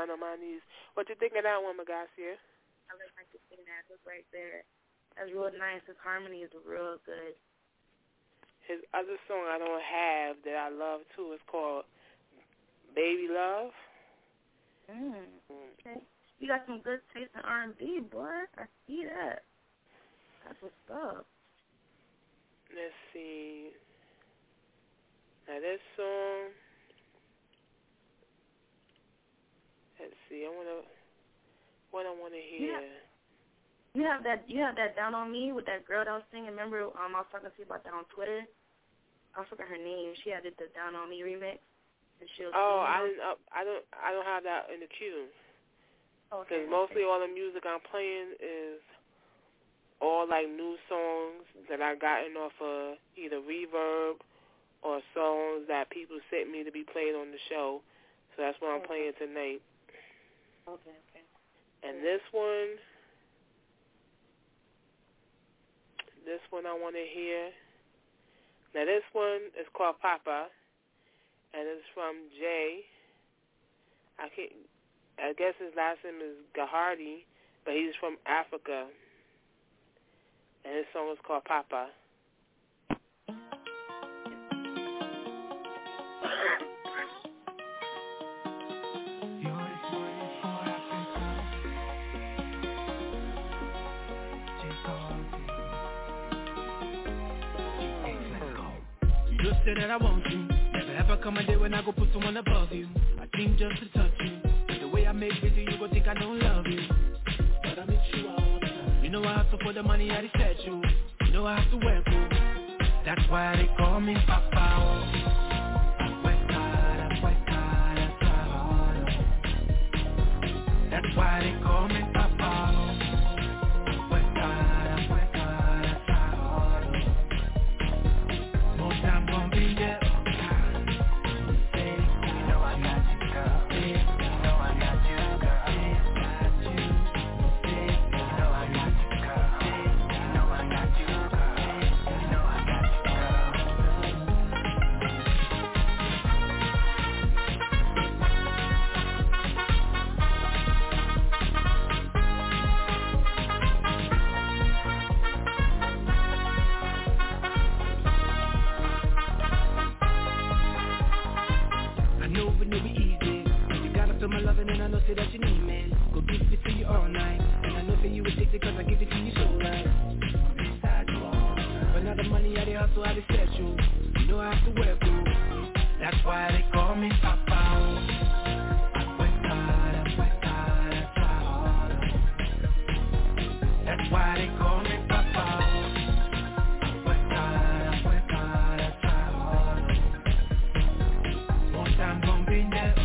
down on my knees. What you think of that one, Magasia? I like to sing that. Look right there. That's real nice. His harmony is real good. His other song I don't have that I love too is called Baby Love. Okay. You got some good taste in R&B, boy. I see that. That's what's up. Let's see. Now this song. Let's see. What I wanna hear. You have that Down on Me with that girl that was singing. Remember, I was talking to you about that on Twitter. I forgot her name. She had the Down on Me remix. And she was I don't have that in the queue. Because mostly all the music I'm playing is all like new songs that I gotten off of either Reverb or songs that people sent me to be played on the show. So that's what I'm playing tonight. Okay. And this one I want to hear. Now this one is called Papa, and it's from Jay. I guess his last name is Gahardi, but he's from Africa. And his song is called Papa. You say that I want you. Never ever come a day when I go put someone above you. I think just to touch you. But the way I make with you go think I don't love you. But I miss you all the time. You know I hustle for the money I set you. You know I have to work you. That's why they call me Papa. That's why they call me Papa. That you need me, go give it to you all night. And I know for you addicted cause I give it to you so right. Beside you all night. But now the money I dey hustle, I dey set you. You know I have to work you. That's why they call me Papa. That's why they call me Papa. One time gon' be there.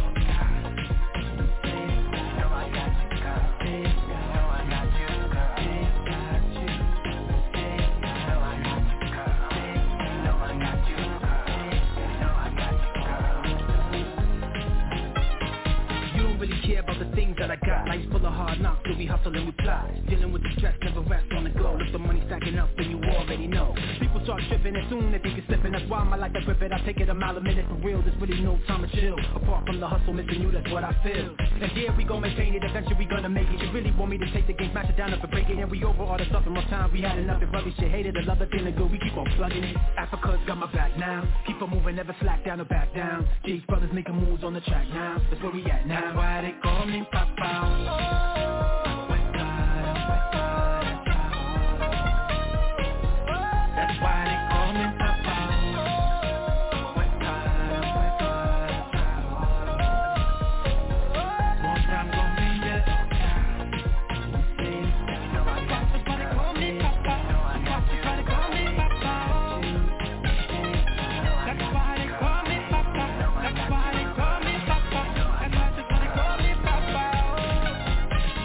That I got, life's full of hard knocks, so we hustle and we fly. Dealing with the stress, never rest on the go. Look, the money stacking up, then you already know. People start tripping and soon they think it's slipping. That's why I like to grip it, I take it a mile a minute for real. There's really no time to chill. Apart from the hustle, missing you, that's what I feel. And yeah, we gon' maintain it, eventually we gonna make it. You really want me to take the game, smash it down up and break it. And we over all the stuff in more time, we had enough of rubbish. Shit, hated, I love it, feeling good, we keep on plugging it. Africa's got my back now. Keep on moving, never slack down or back down. G's brothers making moves on the track now. That's where we at now. That's why they call me Papa. That's why they call me Papa. One time gon' be there. That's why they call me Papa. That's why they call me Papa. That's why they call me Papa. That's why they call me Papa. That's why they call me Papa.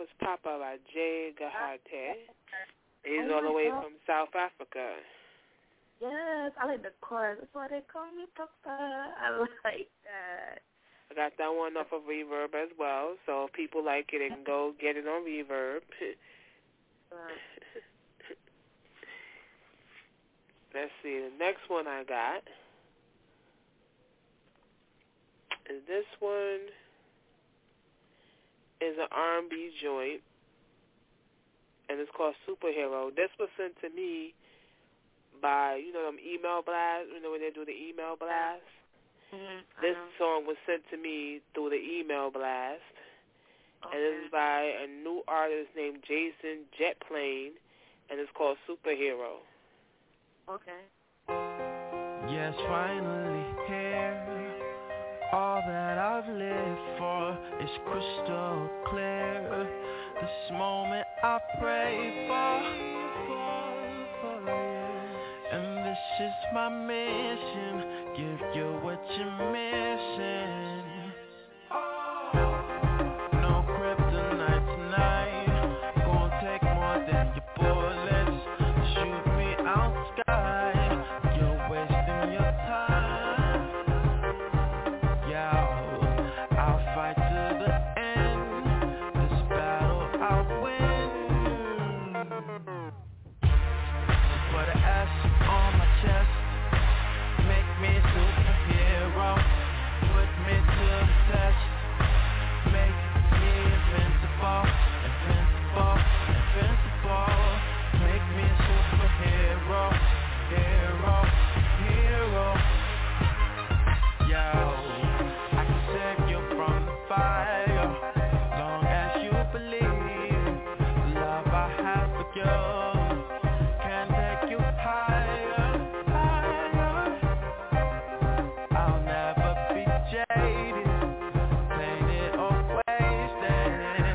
was Papa by Jay Gahate. He's all the way from South Africa. Yes, I like the chorus. That's why they call me Papa. I like that. I got that one off of Reverb as well, so if people like it, they can go get it on Reverb. Let's see, the next one I got is this one is an R&B joint, and it's called Superhero. This was sent to me by, them email blasts, when they do the email blast. This song was sent to me through the email blast, and this is by a new artist named Jason Jetplane, and it's called Superhero. Okay. Yes, finally here. All that I've lived for is crystal clear. This moment I pray for, and this is my mission. Give you what you're missing. No kryptonite tonight. Gonna take more than your bullets. Shoot me out sky. You're wasting your time. Yeah, I'll fight to the end. This battle I'll win. Put an S on my chest. Make me a superhero. Put me to the test. Make me invincible. Invincible. Invincible. Make me a superhero. Hero. Hero. Yo, I can save you from the fire. Long as you believe the love I have for you can take you higher. I'll never be jaded, tainted or wasted.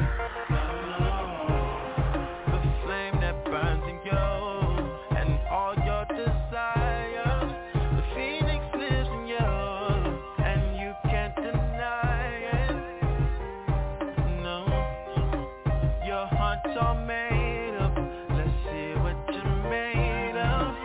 The flame that burns in you and all your desires. The phoenix lives in you and you can't deny it. No, your heart's all made up. Let's see what you're made of.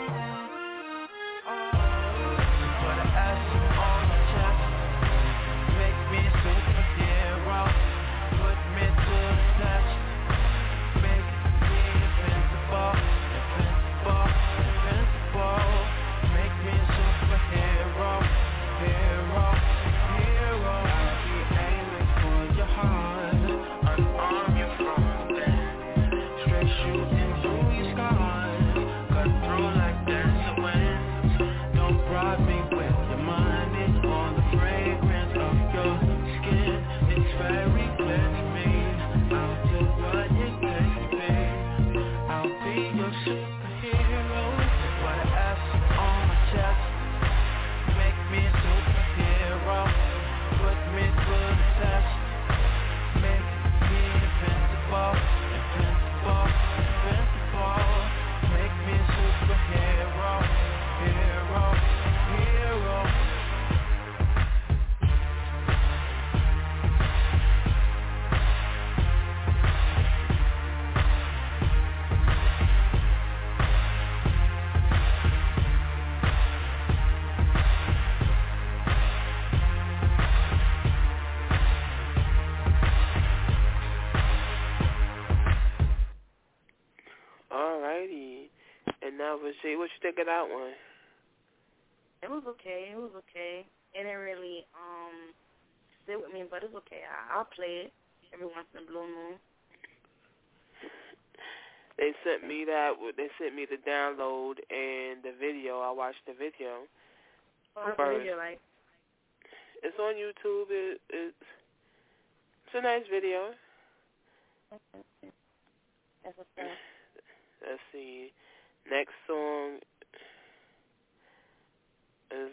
Put an S on my chest. Make me a superhero. Put me to the test. Make me invincible. Invincible. Invincible. Make me a superhero. Hero. Hero. I'll be aiming for your heart. Unarm you from within. Straight shooting through your scars. Cut through like dancing winds. Don't bribe me with your money or the fragrance of your skin. It's very clear to me. I'll do what it takes to be. I'll be your superhero. Put an S on my chest. Make me a superhero. Put me to the test. Make me invincible. Invincible. Invincible. Make me a superhero. Hero. Hero. Alrighty. And now, Rashay, what you think of that one? It was okay. It was okay. It didn't really sit with me, but it's okay. I'll play it every once in a blue moon. They sent me that. They sent me the download and the video. I watched the video. What's the video like? It's on YouTube. It's a nice video. Okay. That's what's up. Let's see. Next song is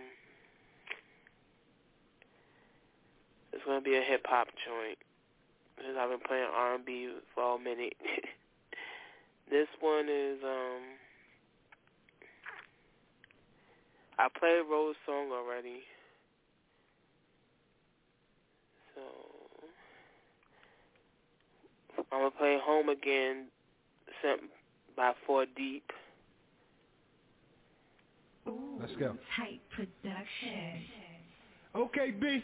it's gonna be a hip hop joint because I've been playing R&B for a minute. This one is I played Rose song already, so I'm going to play Home Again, sent by 4 Deep. Let's go. Tight production. Okay, B.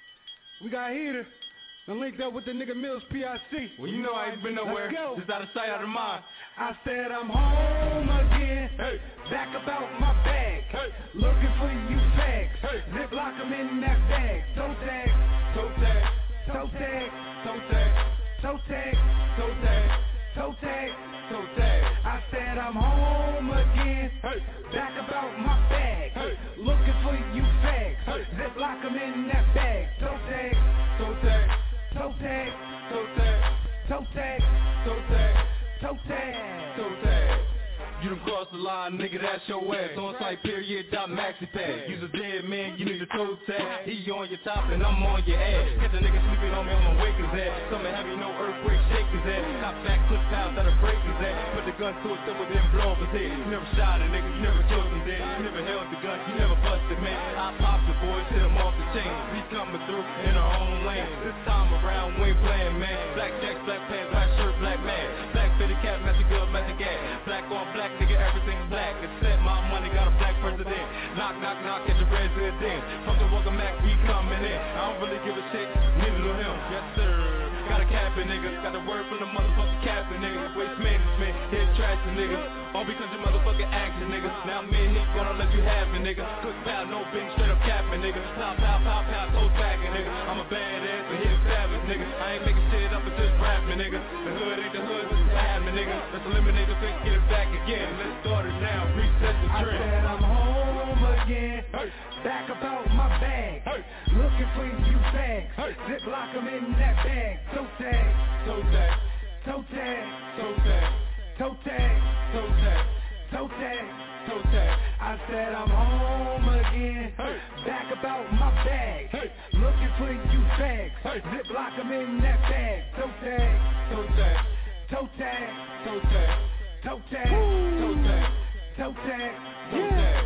We got Heater. I linked up with the nigga Mills PIC. Well, you know I ain't been nowhere. Just out of sight, out of mind. I said I'm home again. Hey. Back about my bag. Hey. Looking for you fags. Hey. Ziplock them in that bag. Toe tag. Toe tag. Toe tag. Toe tag. Toe tag. Toe tag. Toe tag. Toe tag. I said I'm home again. Hey. Back about my bag. Hey. Looking for you fags. Hey. Ziplock them in that bag. Toe tag. Toe tag. Toe tag. Toe tag. Toe tag. Toe tag. Toe tag. Toe tag. You done crossed the line, nigga, that's your ass. On site, period, dot maxi pad. You's a dead man, you need a toe tag. He on your top and I'm on your ass. Get the nigga sleeping on me, I'ma wake his ass. Something heavy, no earthquake, shake his ass. Top back, clip pounds, that'll break his ass. Put the gun to his stomach, then blow up his head. You never shot a nigga, you never killed him dead. You never held the gun, you never busted, man. I popped the boy, shit him off the chain. We coming through in our own lane. This time around, we ain't playing, man. Black jacks, black pants, black shirt, black man. Black fitted cap, magic good, magic gas. Black on black, nigga, everything black, except my money got a black president. Knock, knock, knock at your resident. From the Walker Mac, we coming in. I don't really give a shit, neither do him. Yes, sir. Got a capping, nigga. Got the word from the motherfucking capping, nigga. Waste management, hit trashing, nigga. All because you motherfucking action, nigga. Now me and Nick gonna let you have it, nigga. Cook pow, no bing, straight up capping, nigga. Pow, pow, pow, pow, toe tagging, nigga. I'm a badass, but hit savage, nigga. I ain't making shit up, it's just rapping, nigga. The hood ain't the hood, it's happening, nigga. Let's eliminate the fake, get it back again. Let's start it now, reset the trend. I said I'm home again. Hey. Back about my bag. Hey. Looking for you fags. Hey. Ziplock them in that bag. Toe tag. Toe tag. Toe tag. Toe tag. Toe tag. Toe tag. Toe tag. Toe tag. I said I'm home again. Hey. Back about my bag. Hey. Looking for you fags. Hey. Ziplock them in that bag. Toe tag. Toe tag. Toe tag. Toe tag. Toe tag. Toe tag. Toe tag. Toe tag.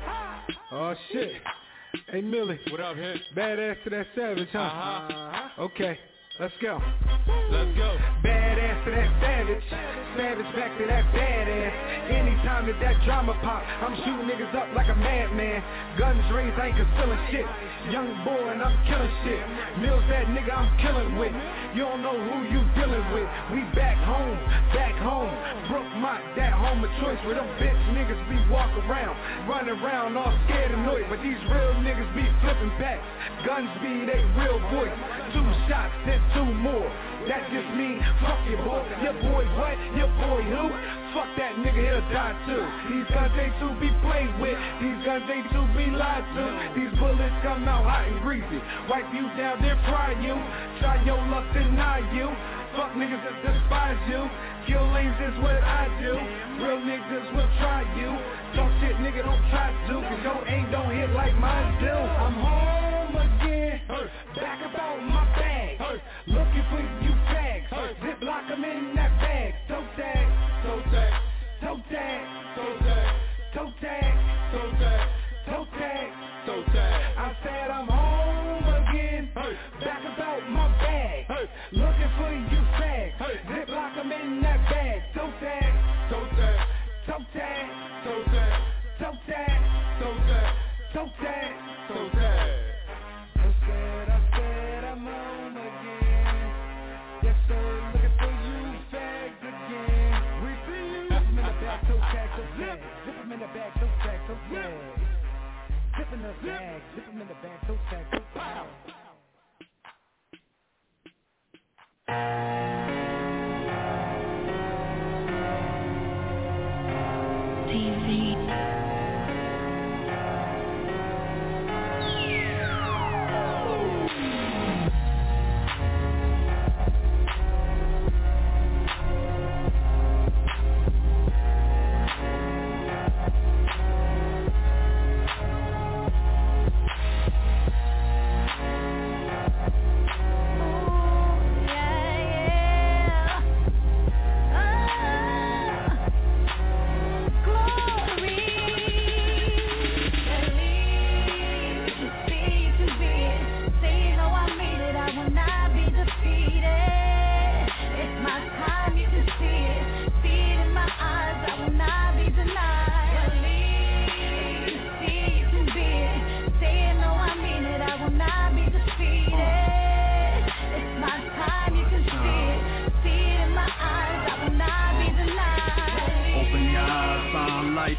Oh shit. Hey Millie. What up, hit? Badass to that savage, huh? Okay. Let's go. Let's go. Badass to that savage. Savage back to that badass. Anytime that drama pop, I'm shooting niggas up like a madman. Guns raised, I ain't concealing shit. Young boy and I'm killing shit. Mills that nigga I'm killing with. You don't know who you dealing with. We back home, back home. Brookmont, that home of choice where them bitch niggas be walk around, running around all scared and annoyed. But these real niggas be flipping back. Guns be they real voice. 2 shots, then 2 more. That just mean fuck your boy. Your boy what? Your boy who? Fuck that nigga, he'll die too. These guns ain't to be played with. These guns ain't to be lied to. These bullets come out hot and greasy. Wipe you down, then fry you. Try your luck, deny you. Fuck niggas that despise you. Kill lanes is what I do. Real niggas will try you. Talk shit, nigga, don't try to. Cause your aim don't hit like mine do. I'm home again. Back about my bag. Looking for you fags. Ziplock them in that bag. Toe tag. Toe tag. Toe tag. Toe tag. Toe tag. Toe tag. Toe tag. Toe tag. I said I'm home again. Back about my bag. Looking for you fags. Ziplock them in that bag. Toe tag. Toe tag. Toe tag. Toe tag. Toe tag. Toe tag. Toe tag. Toe tag. I said I'm home again. Yes sir, looking for you fags again. We see you. Zip 'em in the back, toe tag, toe tag. Zip 'em in the back, toe tag, toe tag. Zip in the bag, zip 'em in the back, toe tag, toe tag. TV.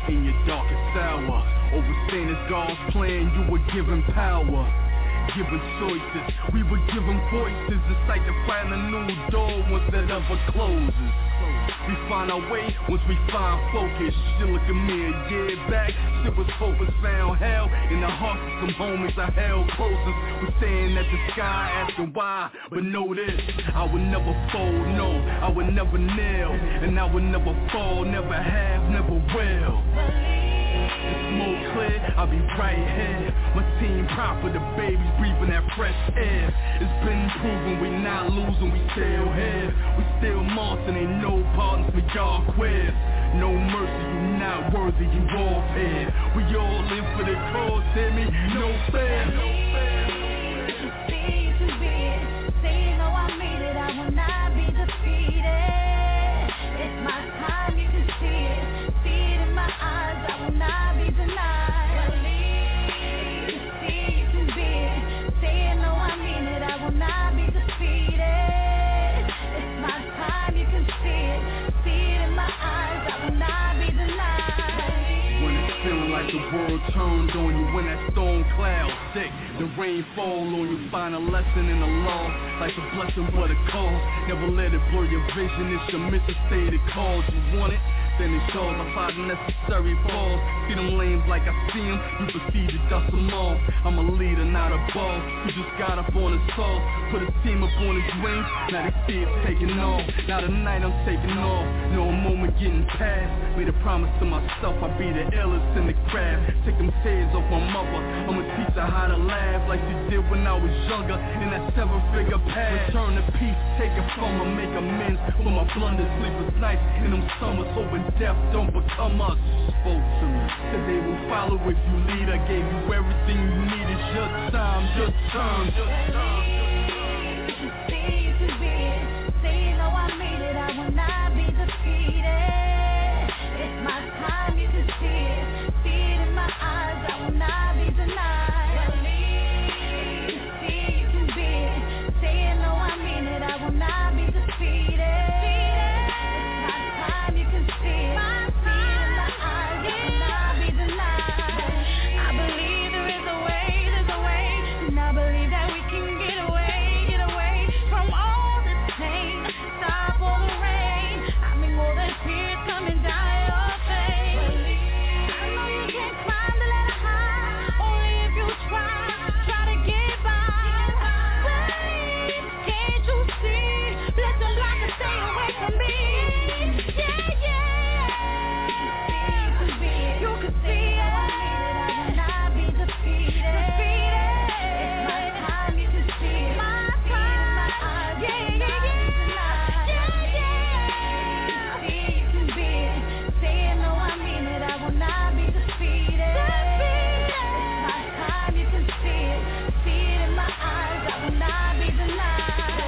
in your darkest hour. Overstanding God's plan, you were given power. Given choices, we were given voices. It's like to find a new door once that ever closes. We find our way once we find focus. Shit, look at me a year back, shit was hopeless, found hell in the hearts of some homies I held closest. We're staring at the sky asking why, but know this, I would never fold, no, I would never kneel, and I would never fall, never have, never will. The smoke clear, I'll be right here. My team proper, the babies breathing that fresh air. It's been proven we not losing, we still here. We still marching, ain't no partners, we all queer. No mercy, you not worthy, you all fair. We all in for the cause, hear me? No fair. Say you know I made it, I will not be defeated. It's my time, you can see it. See it in my eyes, I will not be denied. Believe, see you can be it. Say you know I mean it, I will not be defeated. It's my time, you can see it. See it in my eyes, I will not be denied. When it's feeling like the world turned on you, when that storm cloud thick, the rain fall on you, find a lesson in the law. Like a blessing but a call. Never let it blur your vision. It's your mission, stay the cause. You want it? Then it's yours. Apply the necessary balls. See them lanes like I see them. You proceed to dust them off. I'm a leader, not a boss. You just got up on his sauce. Put a team up on his wings. Now they see it taking off. Now tonight I'm taking off. No moment getting past. Made a promise to myself I'll be the illest in the craft. Take them tears off my mother. I'ma teach her how to laugh like she did when I was younger. In that 7-figure past. Return the peace, take it from her. Make amends for my blunders. Sleepless nights in them summers. Hoping death don't become us. Spoke to me. Said they will follow if you lead. I gave you everything you need. It's your time, your turn. Say you can be it. Say you know I made it, I will not be defeated. It's my time, you can see it. See it in my eyes, I will not be denied. Believe, see you can be it. Say you know I mean it, I will not be defeated. It's my time, you can see it. See it in my eyes, I will not be denied. I believe there is a way, and I believe that we can get away from all the pain. Stop all the rain. I mean all the tears coming down your face. I know you can't climb the ladder high, only if you try to get by. Babe, can't you see? Let the block and stay away from me. You can see it. I will not be defeated. It's my time, you can see it. My time, yeah. See, you can be it. Say you know I mean it, I will not be defeated. It's my time, you can see it. See it in my eyes, I will not be denied.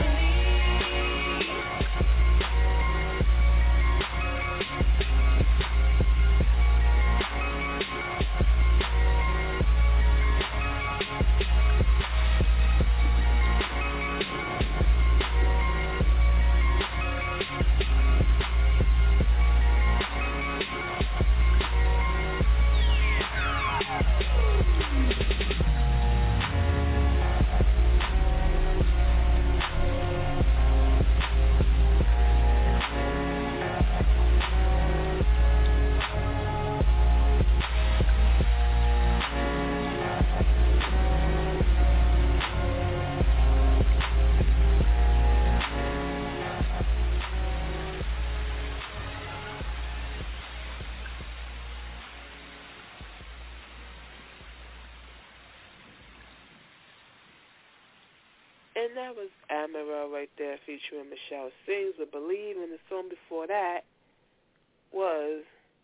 And that was Amaral right there featuring Michelle Sings with Believe, and the song before that was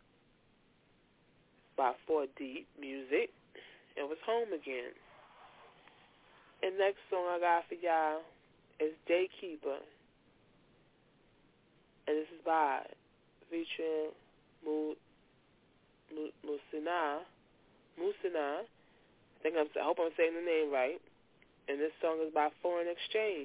by 4D Music. It was Home Again. And next song I got for y'all is Daykeeper. And this is by featuring Musina. I hope I'm saying the name right. And this song is by Foreign Exchange.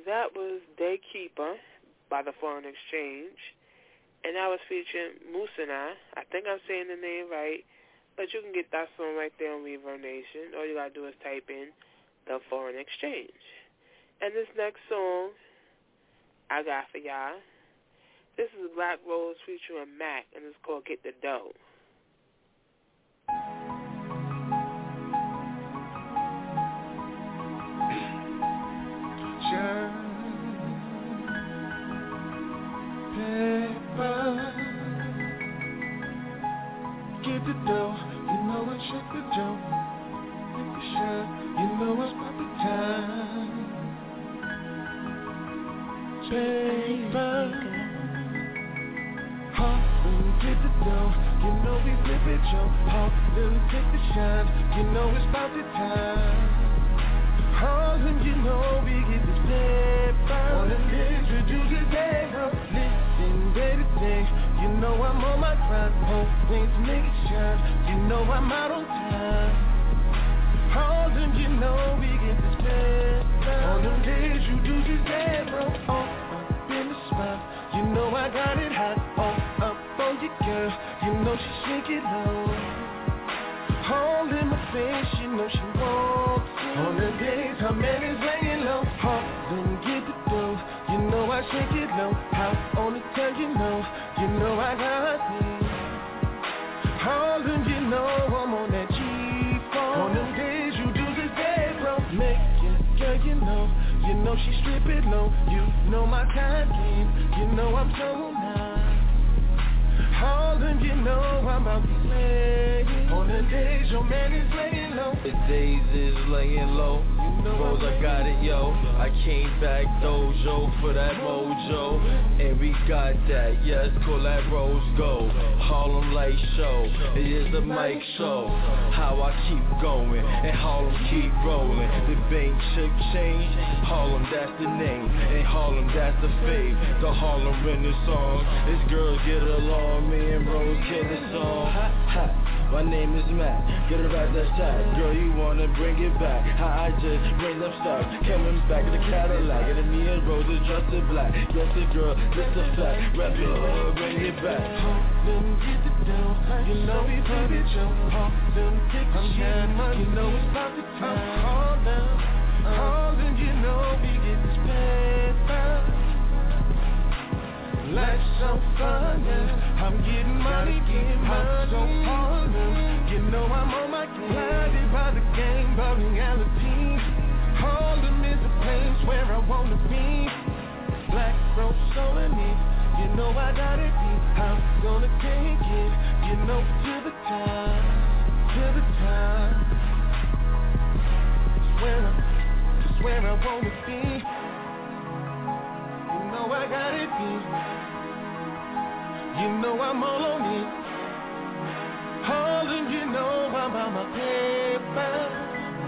That was Day Keeper by the Foreign Exchange. And that was featuring Musina. I think I'm saying the name right. But you can get that song right there on Reverb Nation. All you got to do is type in the Foreign Exchange. And this next song I got for y'all, this is Black Rose featuring Mac, and it's called Get the Dough. Get the dough, you know I shake the dough. Hit the shot, you know it's about the time. Paper, Harlem, get the dough, you know we flip it, Joe. Harlem, take the shot, you know it's about the time. Harlem, you know we get this paper. Wanna introduce it, Dave. Listen, day to day, you know I'm on my grind. Hope things make it shine. You know I'm out on time. Harlem, you know we get this paper. On them days you do just that, bro. Oh, up in the spot, you know I got it hot. Oh, up for your girl, you know she shake it low. All in my face, you know she walks in. On the days her man is laying low. Harlem, get the dough, you know I shake it low. Out on the tell you know I got it. Harlem, you know I'm on that G4. On them days you do this day, bro. Make it, girl, you know she strip it low. You know my time game, you know I'm so nice. Harlem, you know I'm about to play. On the days your man is laying low. The days is laying low. Rose, I got it, yo. I came back dojo for that mojo. And we got that, yes, call that Rose Go. Harlem Light Show, it is the mic show. How I keep going, and Harlem keep rolling. The bank chick change, Harlem, that's the name. And Harlem, that's the fame. The Harlem Renaissance. This girls get along, me and Rose get the song. Ha, ha. My name is Matt, get it right, that's tight. Girl, you wanna bring it back? How I just bring them stuff. Coming back to the Cadillac, and me and Rose is dressed in black. Yes, the girl, this a fact. Rap it up, bring it back. Harlem, get the dough, you know we flip it, Joe. Harlem, take the shine, you know it's about the time. Harlem, you know we get this paper. Life's so fun, I'm getting money, I'm so Harlem. You know I'm on my game, blinded by the game, by reality. Harlem is a place where I wanna be. Black Rose soul in me, you know I got it deep. I'm gonna take it, you know, to the top, to the top. It's where I wanna be. You know I got it deep. You know I'm all on it. Harlem, you know I'm on my paper.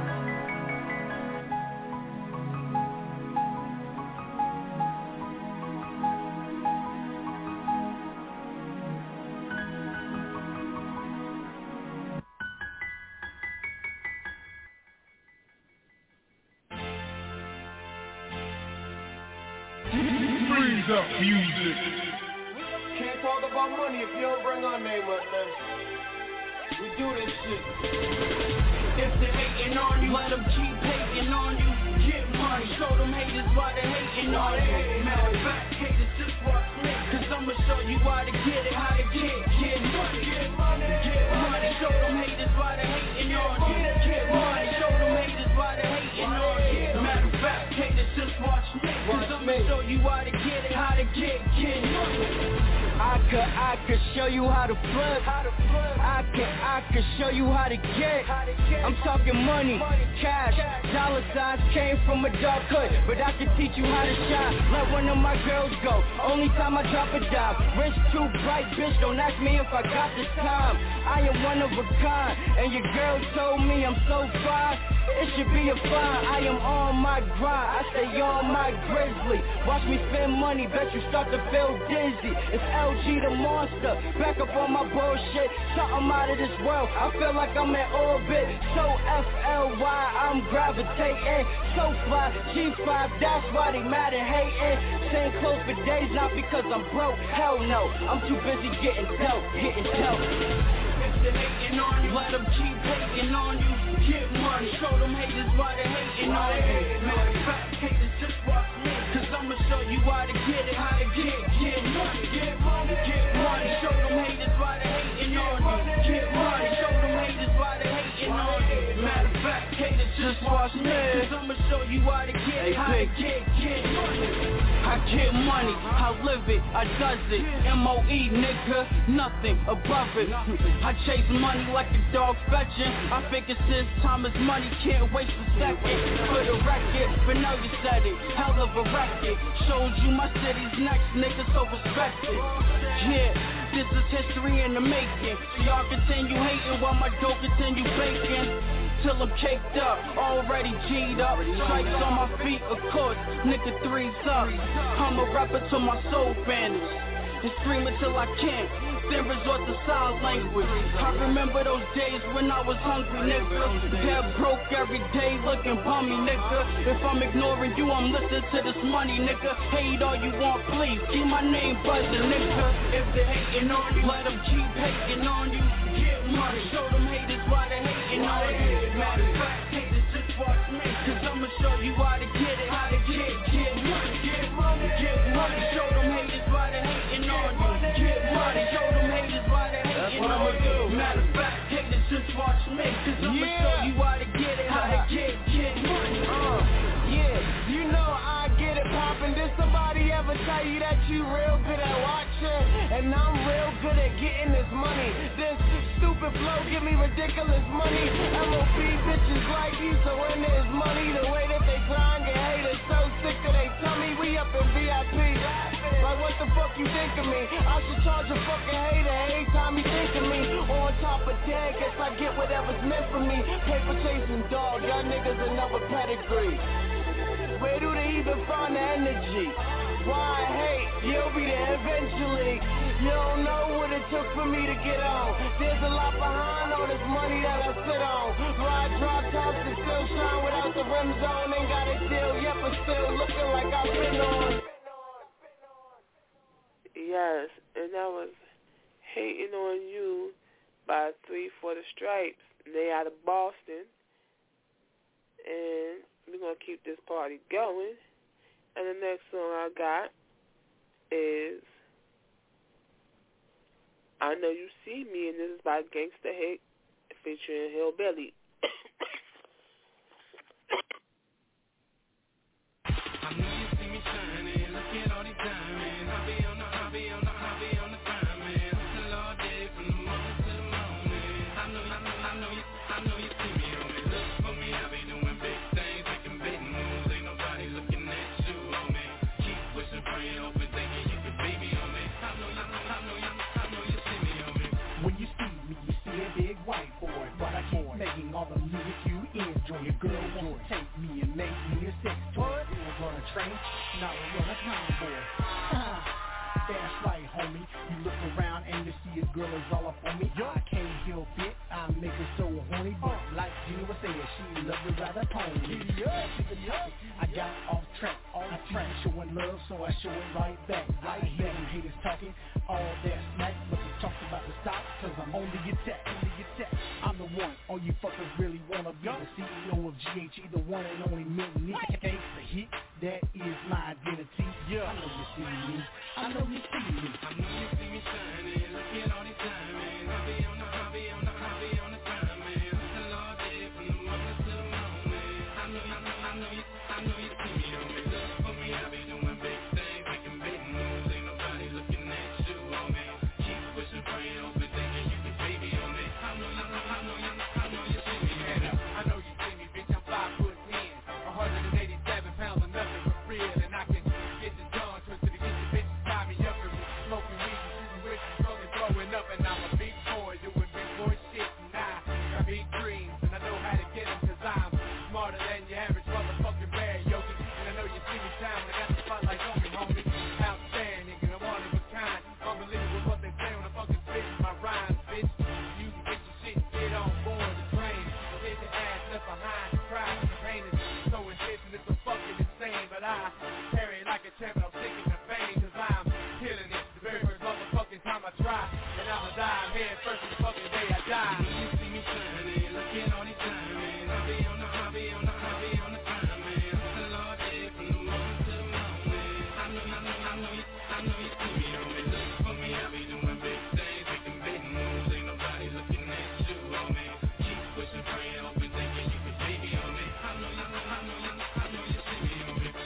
Freeze up music. Can't talk about money if you don't bring our name up, man. We do this shit. If they hating on you, let them keep hating on you. Get money, show them haters why they hating on you. Matter of fact, haters just watch me, cause I'ma show you how to get it, how to get money. Get money, show them haters why they hating on you. Get money, show them haters why they hating on you. Matter of fact, haters just watch me, cause I'ma show you how to get it, how to get money. I could show you how to flip. I could show you how to get. I'm talking money, cash, dollar signs. Came from a dark hood, but I can teach you how to shine. Let one of my girls go. Only time I drop a dime. Rich too bright, bitch. Don't ask me if I got the time. I am one of a kind, and your girl told me I'm so fine. It should be a fine. I am on my grind. I stay on my grizzly. Watch me spend money. Bet you start to feel dizzy. It's LG the monster. Back up on my bullshit. Something out of this world. I feel like I'm in orbit. So FLY, I'm gravitating. So fly, G5, that's why they mad and hating. Same clothes for days, not because I'm broke. Hell no, I'm too busy getting dope. If they hating on you, let them keep hating on you. Get money, show them haters why they hating on you. Matter of fact, haters just watch me, cause I'ma show you how to get it, how to get money, get money, get money. Show them haters why they hating on you. Get money, show them haters why they hating on you. Matter of fact, haters just watch me, cause I'ma show you how to get it, how to get money. I get money, I live it, I does it. M.O.E. nigga, nothing above it. I chase money like a dog fetching. I figure since time is money, can't waste a second. For the record, but now you said it, hell of a record. Showed you my city's next, nigga, so respect it. Yeah, this is history in the making. So y'all continue hating while my dough continue baking. Till I'm caked up, already G'd up. Stripes on my feet, of course, nigga 3's up. I'm a rapper till my soul vanishes, and scream until I can't, then resort to sign language. I remember those days when I was hungry, nigga. Dead broke every day, looking bummy, nigga. If I'm ignoring you, I'm listening to this money, nigga. Hate all you want, please, keep my name buzzing, nigga. If they hating on you, let them keep hating on you. Get money, show them haters why they hating on you. Matter of fact, haters just watch me, cause I'ma show you how to get it, how to get money, get money, get money. Show them haters why they hating on you. Get money, show them haters why they hating on you. Matter of fact, haters just watch me, cause I'ma show you how to get it, how to get money. Yeah, you know I get it poppin'. Did somebody ever tell you that you real good at watching? And I'm real good at getting this money. This stupid flow give me ridiculous money. MOB bitches like you, so when there's money, the way that they grind, get haters so sick of they tummy. We up in VIP. Like what the fuck you think of me? I should charge a fucking hater every time he think of me. On top of that, guess I get whatever's meant for me. Paper chasing dog, y'all niggas another pedigree. Where do they even find the energy? Why hate? You'll be there eventually. You don't know what it took for me to get on. There's a lot behind all this money that I sit on. Ride drop tops and still shine without the rims on. Ain't got a deal yet, but still looking like I've been on. Yes, and that was Hating on You by 3 for the Stripes. They out of Boston. And we're going to keep this party going. And the next song I got is I Know You See Me, and this is by Gangsta Hate featuring Hillbilly. I know you see me shining, look at all these diamonds. I be on the grind, man. Hustle all day from the morning to the morning. I know you see me on me. Look for me, I be doing big things, making big moves. Ain't nobody looking at you on me. Keep pushing for you, open thinking you can baby on me. I know you see me on me. When you see me, you see a big white boy, but I keep making all the music you enjoy. Your girl won't take me and make me a sex toy. We'll run a train, now we'll run a convoy. That's right, homie. You look around and you see a girl is all up on me. I can't help it, I make her so horny. But like Gina said, she loves it rather pony. I got off track, showing love, so I show it right back. Right here, them haters talking all that smack, but they talk about the stop, cause I'm on the attack. I'm the one, all you fuckers really wanna be the CEO of GHE, the one and only me. Okay, the hit, that is my identity. I know you see me. I know you see me shining. Look at all these diamonds. I be on the grind, man. Hustle all day from the morning to the morning. I know you see me on me. Look for me, I be doing big things, making big moves. Ain't nobody looking at you on me. Keep pushing for you, open thinking you can baby on me. I know you see me on me. I know you see me, bitch. I'm 5'10", 187 pounds of nothing but real, and I can get this done, twisted to get the bitches tie me up and smoking weed, shooting with you, slowly throwing up, and I'm a big boy doing big boy shit. situation is so fucking insane, but I carry it like a champion, I'm sticking to fame, cause I'm killing it. The very first motherfucking time I try, and I'ma die head first the fucking day I die. You see me shining, looking on each time, man. I'll be on the time, man. The Lord did from the morning to the morning. I know you see me on me. Look for me, I'll be doing big things, making big moves. Ain't nobody looking at you on me. Keep pushing, praying, hoping, thinking you can see me on me. I know you see me on me.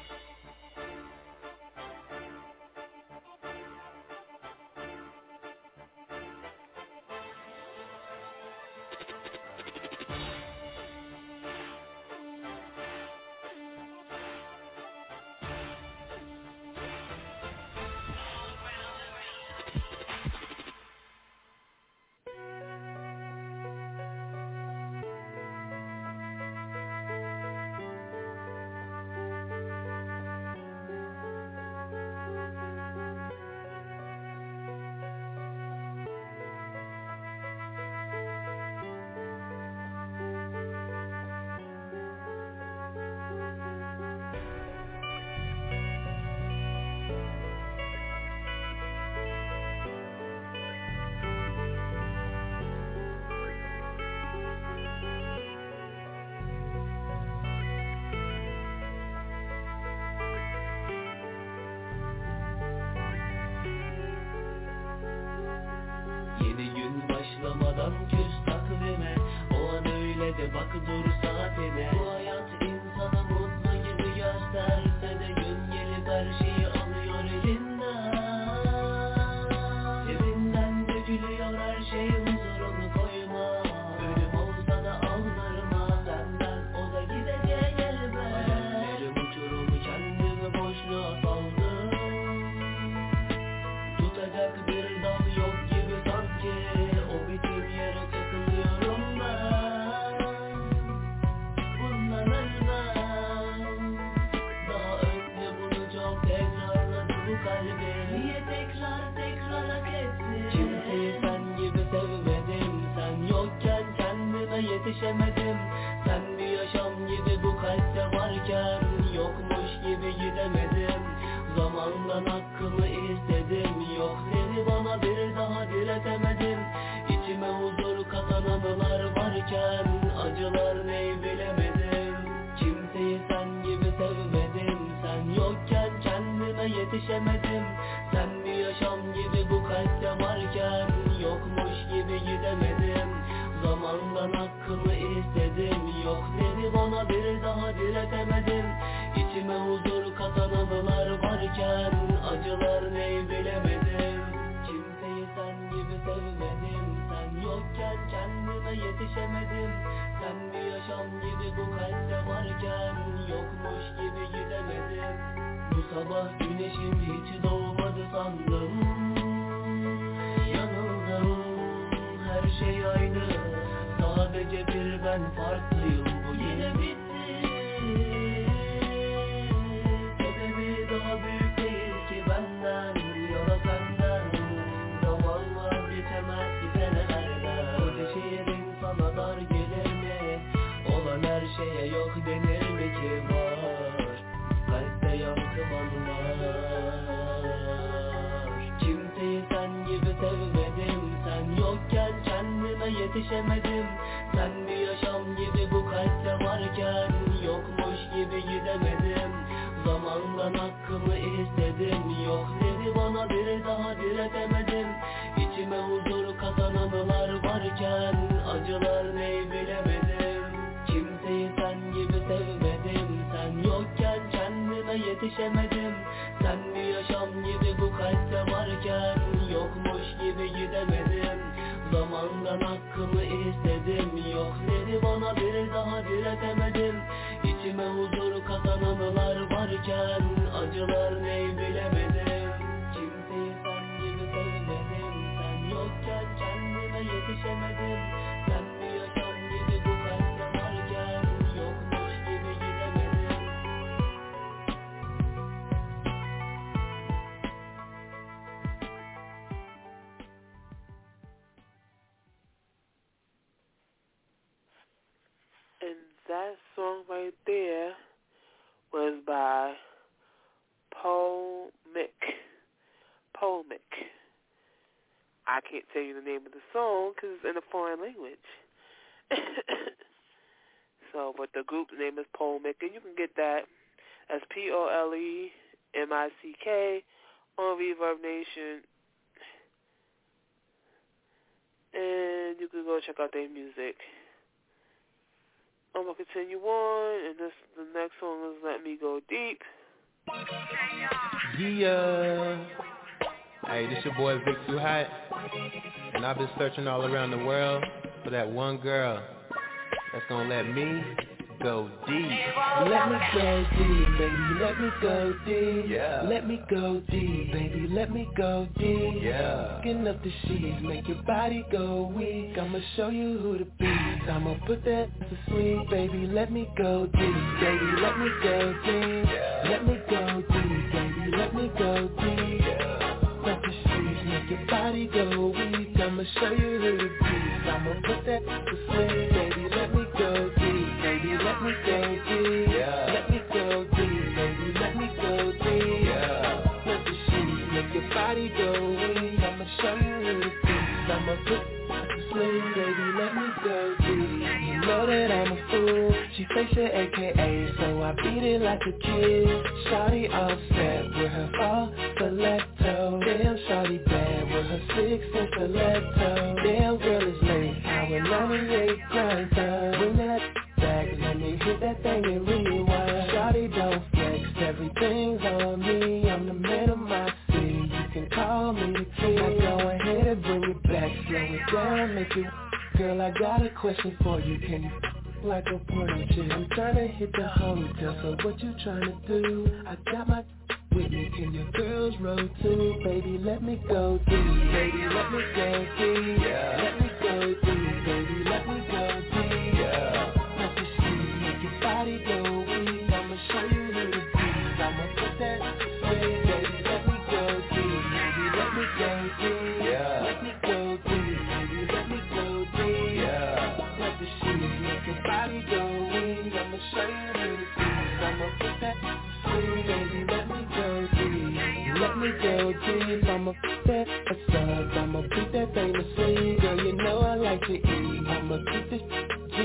Yeni gün başlamadan küs takvime, o an öyle de bak dur saatine. Bu hayat insana mutlu gibi gösterse de gün gelip her şeyi alıyor elinden. Cebinden dökülüyor her şey, huzurunu koyma. Ölüm olsa da aldırma senden, o da gidecek elbet. Hayallerim uçurum, kendimi boşluğa saldım. Tutacak bir dal yok gibi sanki, o bitim yere takılıyorum ben. Bundan ölmem. Daha önce bunu çok tekrarladı bu kalbim. Niye tekrar hak etsin? Kimseyi sen gibi sevmedim. Sen yokken kendime yetişemedim. Sen bir yaşam gibi bu kalpte varken, yokmuş gibi gidemedim. Zamandan hakkımı istedim, yok seni bana bir daha diletemedim. İçime huzur katan anılar varken, acılar ney bilemedim. Kimseyi sen gibi sevmedim. Sen yokken kendime yetişemedim. Sen bir yaşam gibi bu kalpte varken, yokmuş gibi gidemedim. Zamandan hakkımı istedim, yok seni bana bir daha diletemedim. İçime huzur katan anılar varken, acılar ney bilemedim. Kimseyi sen gibi sevmedim. Sen yokken kendime yetişemedim. Sen bir yaşam gibi bu kalpte varken, yokmuş gibi gidemedim. Bu sabah güneşim hiç doğmadı sandım. Yanıldım, her şey aynı. Sadece bir ben farklıyım, bu yine bitti. Sebebi daha büyük değil ki benden ya da senden. Zaman vazgeçemez ki senelerden. Koca şehrin sana dar gelir mi? Olan her şeye yok denir mi ki? Var, kalpte yankıman var. Kimseyi sen gibi sevmedim. Sen yokken kendime yetişemedim. Sen bir yaşam gibi bu kalpte varken, yokmuş gibi gidemedim. Zamandan hakkımı istedim, yok seni bana bir daha diletemedim. İçime huzur katan anılar varken, acılar ney bilemedim. Kimseyi sen gibi sevmedim. Sen yokken kendime yetişemedim. Sen bir yaşam gibi bu kalpte varken, yokmuş gibi gidemedim. Zamandan hakkımı istedim, yok seni bana bir daha diletemedim. İçime huzur katan anılar varken, acılar ney bilemedim. Kimseyi sen gibi sevmedim. Sen yokken kendime yetişemedim. Sen bir yaşam gibi bu kalpte varken, yokmuş gibi gidemedim. And that song right there tell you the name of the song because it's in a foreign language. So, but the group's name is Pole Maker. You can get that as POLEMICK on Reverb Nation. And you can go check out their music. I'm going to continue on, and the next song is Let Me Go Deep. Yeah. Hey, this your boy Vic Too Hot, and I've been searching all around the world for that one girl that's gonna let me go deep. Let me go deep, baby, let me go deep. Yeah. Let me go deep, baby, let me go deep. Yeah. Skin up the sheets, make your body go weak. I'ma show you who to be. I'ma put that to sleep, baby, let me go deep. Baby, let me go deep. Let me go deep, baby, let me go deep. Up the sheets, make your body go weak. I'ma show you who to be. I'ma put that to sleep, baby, let me go deep. Baby, let me go deep. Let me go deep, baby, let me go deep. Let the sheets make your body go weak. I'ma show you who to be. I'ma put to sleep, baby, let me go deep. You know that I'm a fool. She fakes it, AKA, so I beat it like a kid. Shawty offset with her fall stiletto. Damn, shawty bad with her 6-inch stiletto. Damn, girl is late. Our 98 grind time. Bring that back, let me hit that thing and rewind. Shawty don't flex, everything's on me. I'm the man of my city. You can call me the king. Now go ahead and bring it back, slow it down, make it. Girl, I got a question for you. Can you like a porno chick? I'm tryna hit the hotel, so what you tryna do? I got my with me, can your girls roll too? Baby, let me go deep. Baby, let me go deep. Let me go deep. Baby, let me go deep. Let the sheets make your body go weak. I'ma show you who to be. I'ma put that to sleep. Baby, let me go deep. Baby, let me go deep. Let me go deep. Baby, let me go deep. Let the sheets make your body go weak. I'ma show you who to be. I'ma put that to sleep. Baby, let me go deep. Let me go deep. I'ma put that aside. I'ma put that thing to sleep. Girl, you know I like to eat. I'ma keep this G.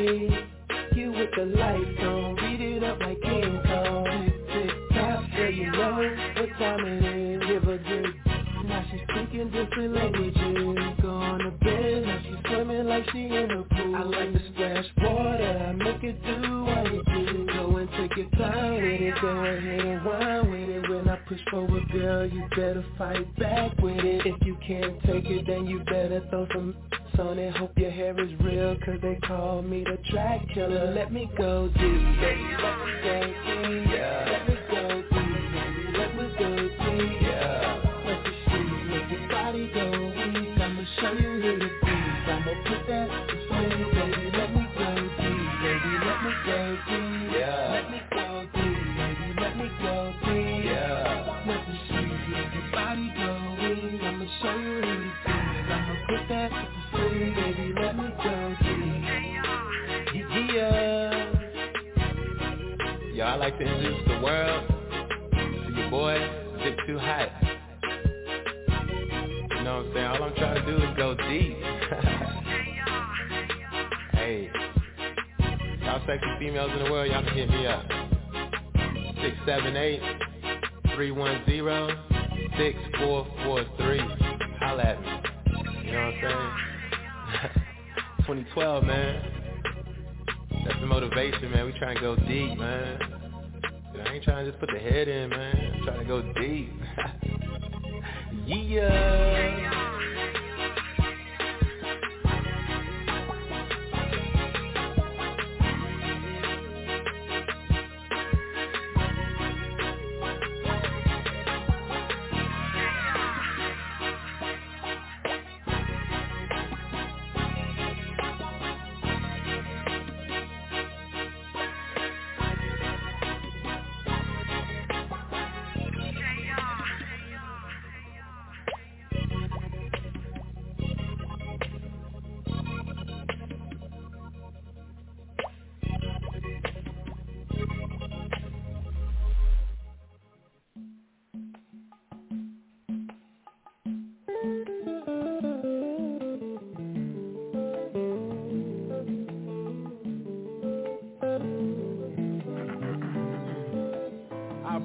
You with the lights on. Beat it up like King Kong. Tick, tick, tock. Girl, you know what time it is. Give her good. Now she's speaking different languages. Go on to bed. Now she's swimming like she in a pool. I like to splash water. I make it do what it do. Go and take your time with it. Go ahead and whine with it. When I push forward, girl, you better fight back with it. If you can't take it, then you better throw some on it. Hope your hair is real, cause they call me the track killer. Let me go deep, baby, let me go deep. Let me go deep, baby, let me go deep. Let the sheets make your body go weak. I'ma show you who to be. I'ma put that to sleep, baby, let me go deep. Baby, let me go deep. Let me go deep, baby, let me go deep. Let the sheets make your body go weak. I'ma show you who to be. I'ma put that to sleep, baby, let me go deep. Yo, I like to introduce the world to your boy, Vic Too Hot. You know what I'm saying? All I'm trying to do is go deep. Hey, y'all sexy females in the world, y'all can hit me up. 678-310-6443. Holla at me. You know what I'm saying? 2012, man. That's the motivation, man. We trying to go deep, man. I ain't trying to just put the head in, man. I'm trying to go deep. Yeah.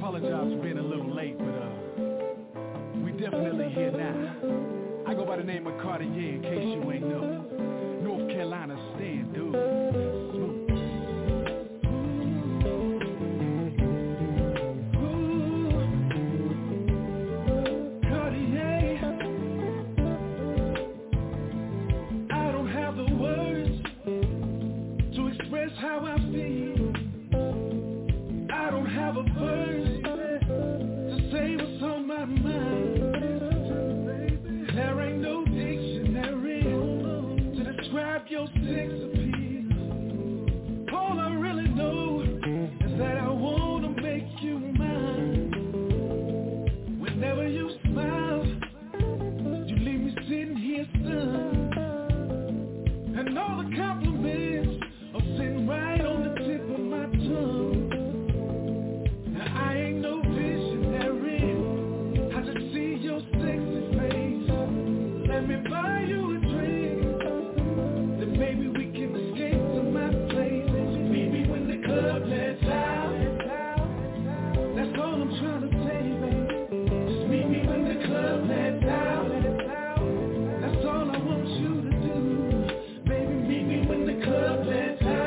apologize for being a little late, but we definitely here now. I go by the name of Cartier in case you ain't know. North Carolina stand, dude. Smooth. How I feel, I don't have a verse to say what's on my mind. There ain't no dictionary to describe your sex appeal. All I really know is that I wanna make you mine. Whenever you smile, you leave me sitting here stunned, and all the compliments sitting right on the tip of my tongue. Now I ain't no visionary, I just see your sexy face. Let me buy you a drink, then maybe we can escape to my place. Meet me when the club lets out, that's all I'm trying to say, baby. Just meet me when the club lets out, that's all I want you to do. Baby, meet me when the club lets out.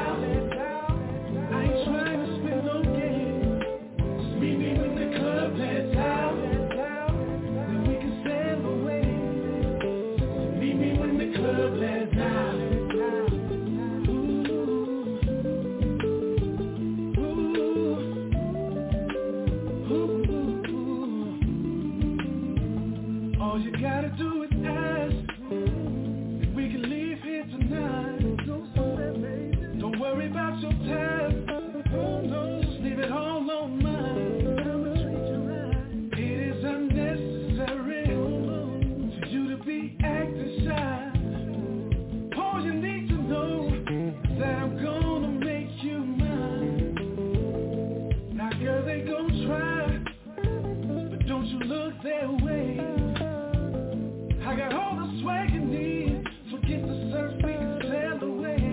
All you gotta do is ask if we can leave here tonight. Don't worry about your time, just leave it all on mine. It is unnecessary for you to be acting shy. All you need to know is that I'm gonna make you mine. Now girl, they gon' try, but don't you look their way. I got all the swag you need, forget the surf, we can sail away.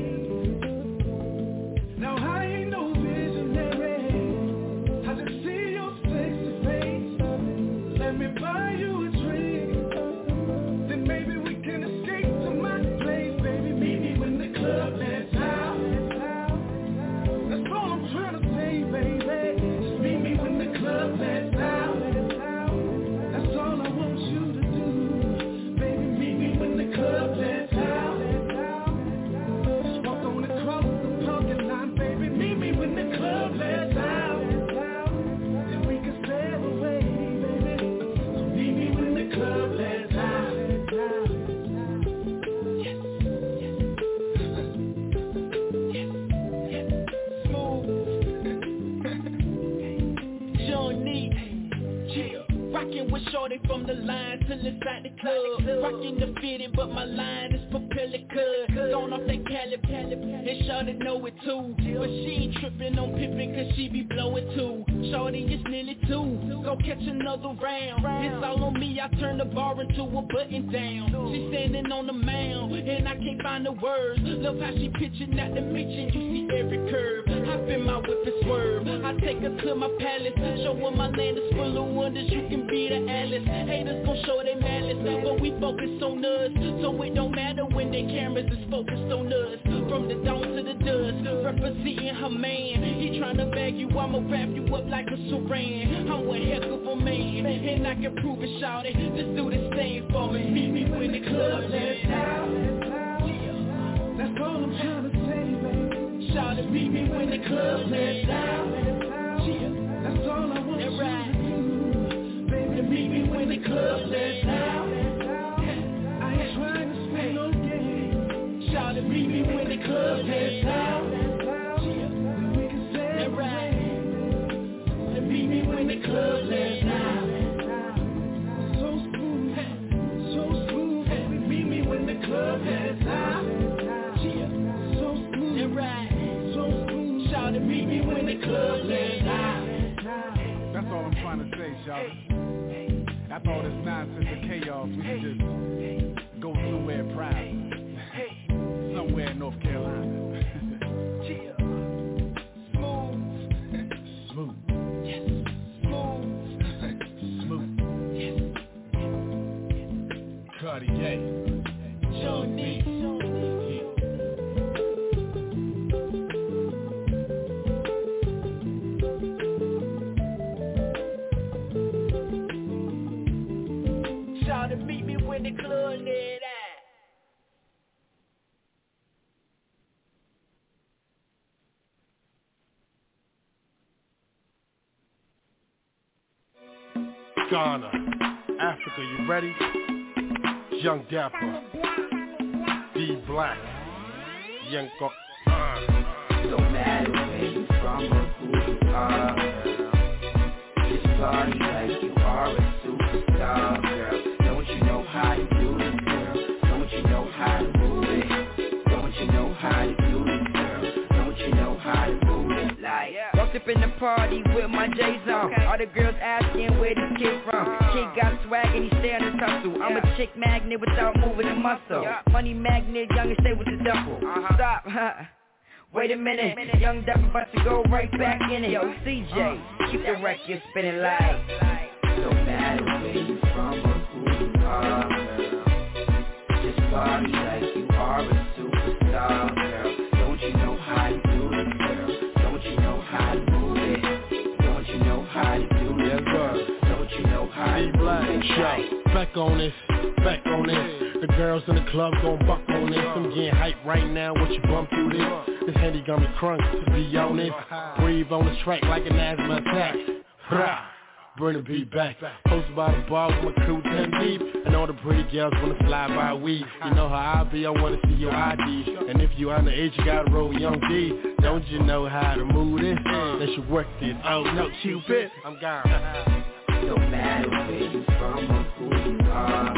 Now I ain't no visionary, I just see your sexy face. Let me buy you a drink, then maybe we can escape to my place. Baby, meet me when the club lets out, that's all I'm trying to say, baby. Just meet me when the club lets out, that's all I want you to do. When the club lets out, just walk on across the parking lot, baby. Meet me when the club lets out, then we can sail away, baby. So meet me when the club lets out. Yes, yes, smooth. Johnny, chill. Rockin' with shorty from the line till inside the club. Rockin' the fitted, but my line is propeller cut. Gone off that Cali, and shorty know it too. But she ain't trippin' on pippin' cause she be blowin' too. Shorty is nearly 2, go catch another round. It's all on me, I turn the bar into a button down. She standing on the mound, and I can't find the words. Love how she pitchin' at the mention, you see every curve. Hop in my whip and swerve, I take her to my palace. Show her my land is full of wonders, you can be the Alice. Haters gon' show they malice, but we focus on us, so it don't matter when their cameras is focused on us. From the dawn to the dusk, representing her man. He tryna bag you, I'ma wrap you up like a saran. I'm one heck of a man, and I can prove it, shawty. Just do this thing for me. Meet me when the club lets out, that's all I'm tryna say, baby. Shawty, meet me when the club lets out, that's all I want you to do. Baby, meet me when the club lets out. I ain't trying to spend no game. Shawty, meet me when the club lets out, then we can sail away. And meet me when the club lets out. So smooth, baby, meet me when the club lets out. So smooth, shawty, meet me when the club lets out. That's all I'm trying to say, shawty. After all this nonsense and chaos, we can just go somewhere private. Somewhere in North Carolina. Smooth. Yes. Smooth. the club near that. Ghana, Africa, you ready? Young Dapper, D Black, Young Go. Don't matter where you from or who you are, girl. Just party like you are a superstar, girl. Don't you know how to do this, girl? Don't you know how to move it? Don't you know how to do this, girl? Don't you know how to move it? Like walked up in the party with my J's on. All the girls asking where this kid from. Kid got swag and he stay on the tussle. I'm a chick magnet without moving a muscle. Money magnet, young and stay with the duffel. Stop, wait a minute. Young Dapper about to go right back in it. Yo, CJ, keep the record spinning live. Don't matter where you from or who you are, girl. Just party like you are a superstar, girl. Don't you know how to do it, girl? Don't you know how to move it? Don't you know how to do it, girl? Don't you know how to move it? Back on this, back on this. The girls in the club gon' buck on this. I'm getting hype right now, what you bump through this? This handy got me crunk, to be honest. Breathe on the track like an asthma attack. Rah, bring the beat back. Posted by the bar with my crew 10 deep. And all the pretty girls wanna fly by weed. You know how I be, I wanna see your ID. And if you underage, you gotta roll Young D. Don't you know how to move this? They should work this. Oh no, Cupid, I'm gone. Don't matter where you from or who you are,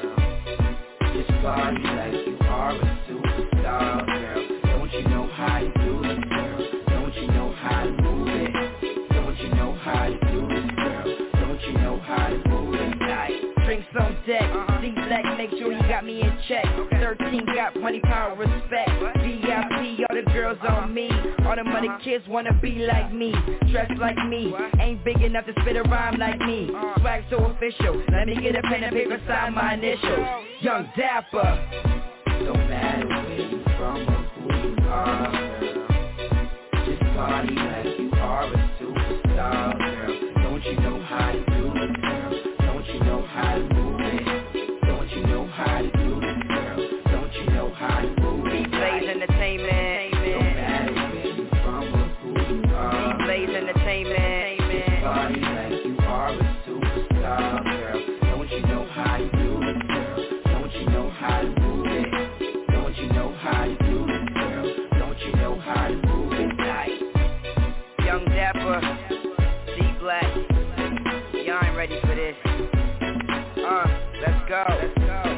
girl. Just party like you are a superstar, girl. Don't you know how to do it, girl? Don't you know how to move it? Don't you know how to do it, girl? Don't you know how to move it? Like drinks on deck, D Black, make sure you got me in check. 13 got money, power, respect. VIP, all the girls on me. All the money kids wanna be like me. Dressed like me, ain't big enough to spit a rhyme like me. Swag so official, let me get a pen and paper, sign my initials. Young Dapper. Don't matter where you from or who you are, girl. Just party like you are a superstar, girl. Don't you know how to do it, girl? Don't you know how to move it? Don't you know how to do it, girl? Don't you know how to move it? D-Blaze Entertainment. Don't matter where you from or who you are. D-Blaze Entertainment. Just party like you are a superstar, girl. Don't you know how to do it, girl? Don't you know how to move it? Don't you know how to do it, girl? Don't you know how to move it? Like Young Dapper, D Black. Y'all ain't ready for this. Let's go. Let's go.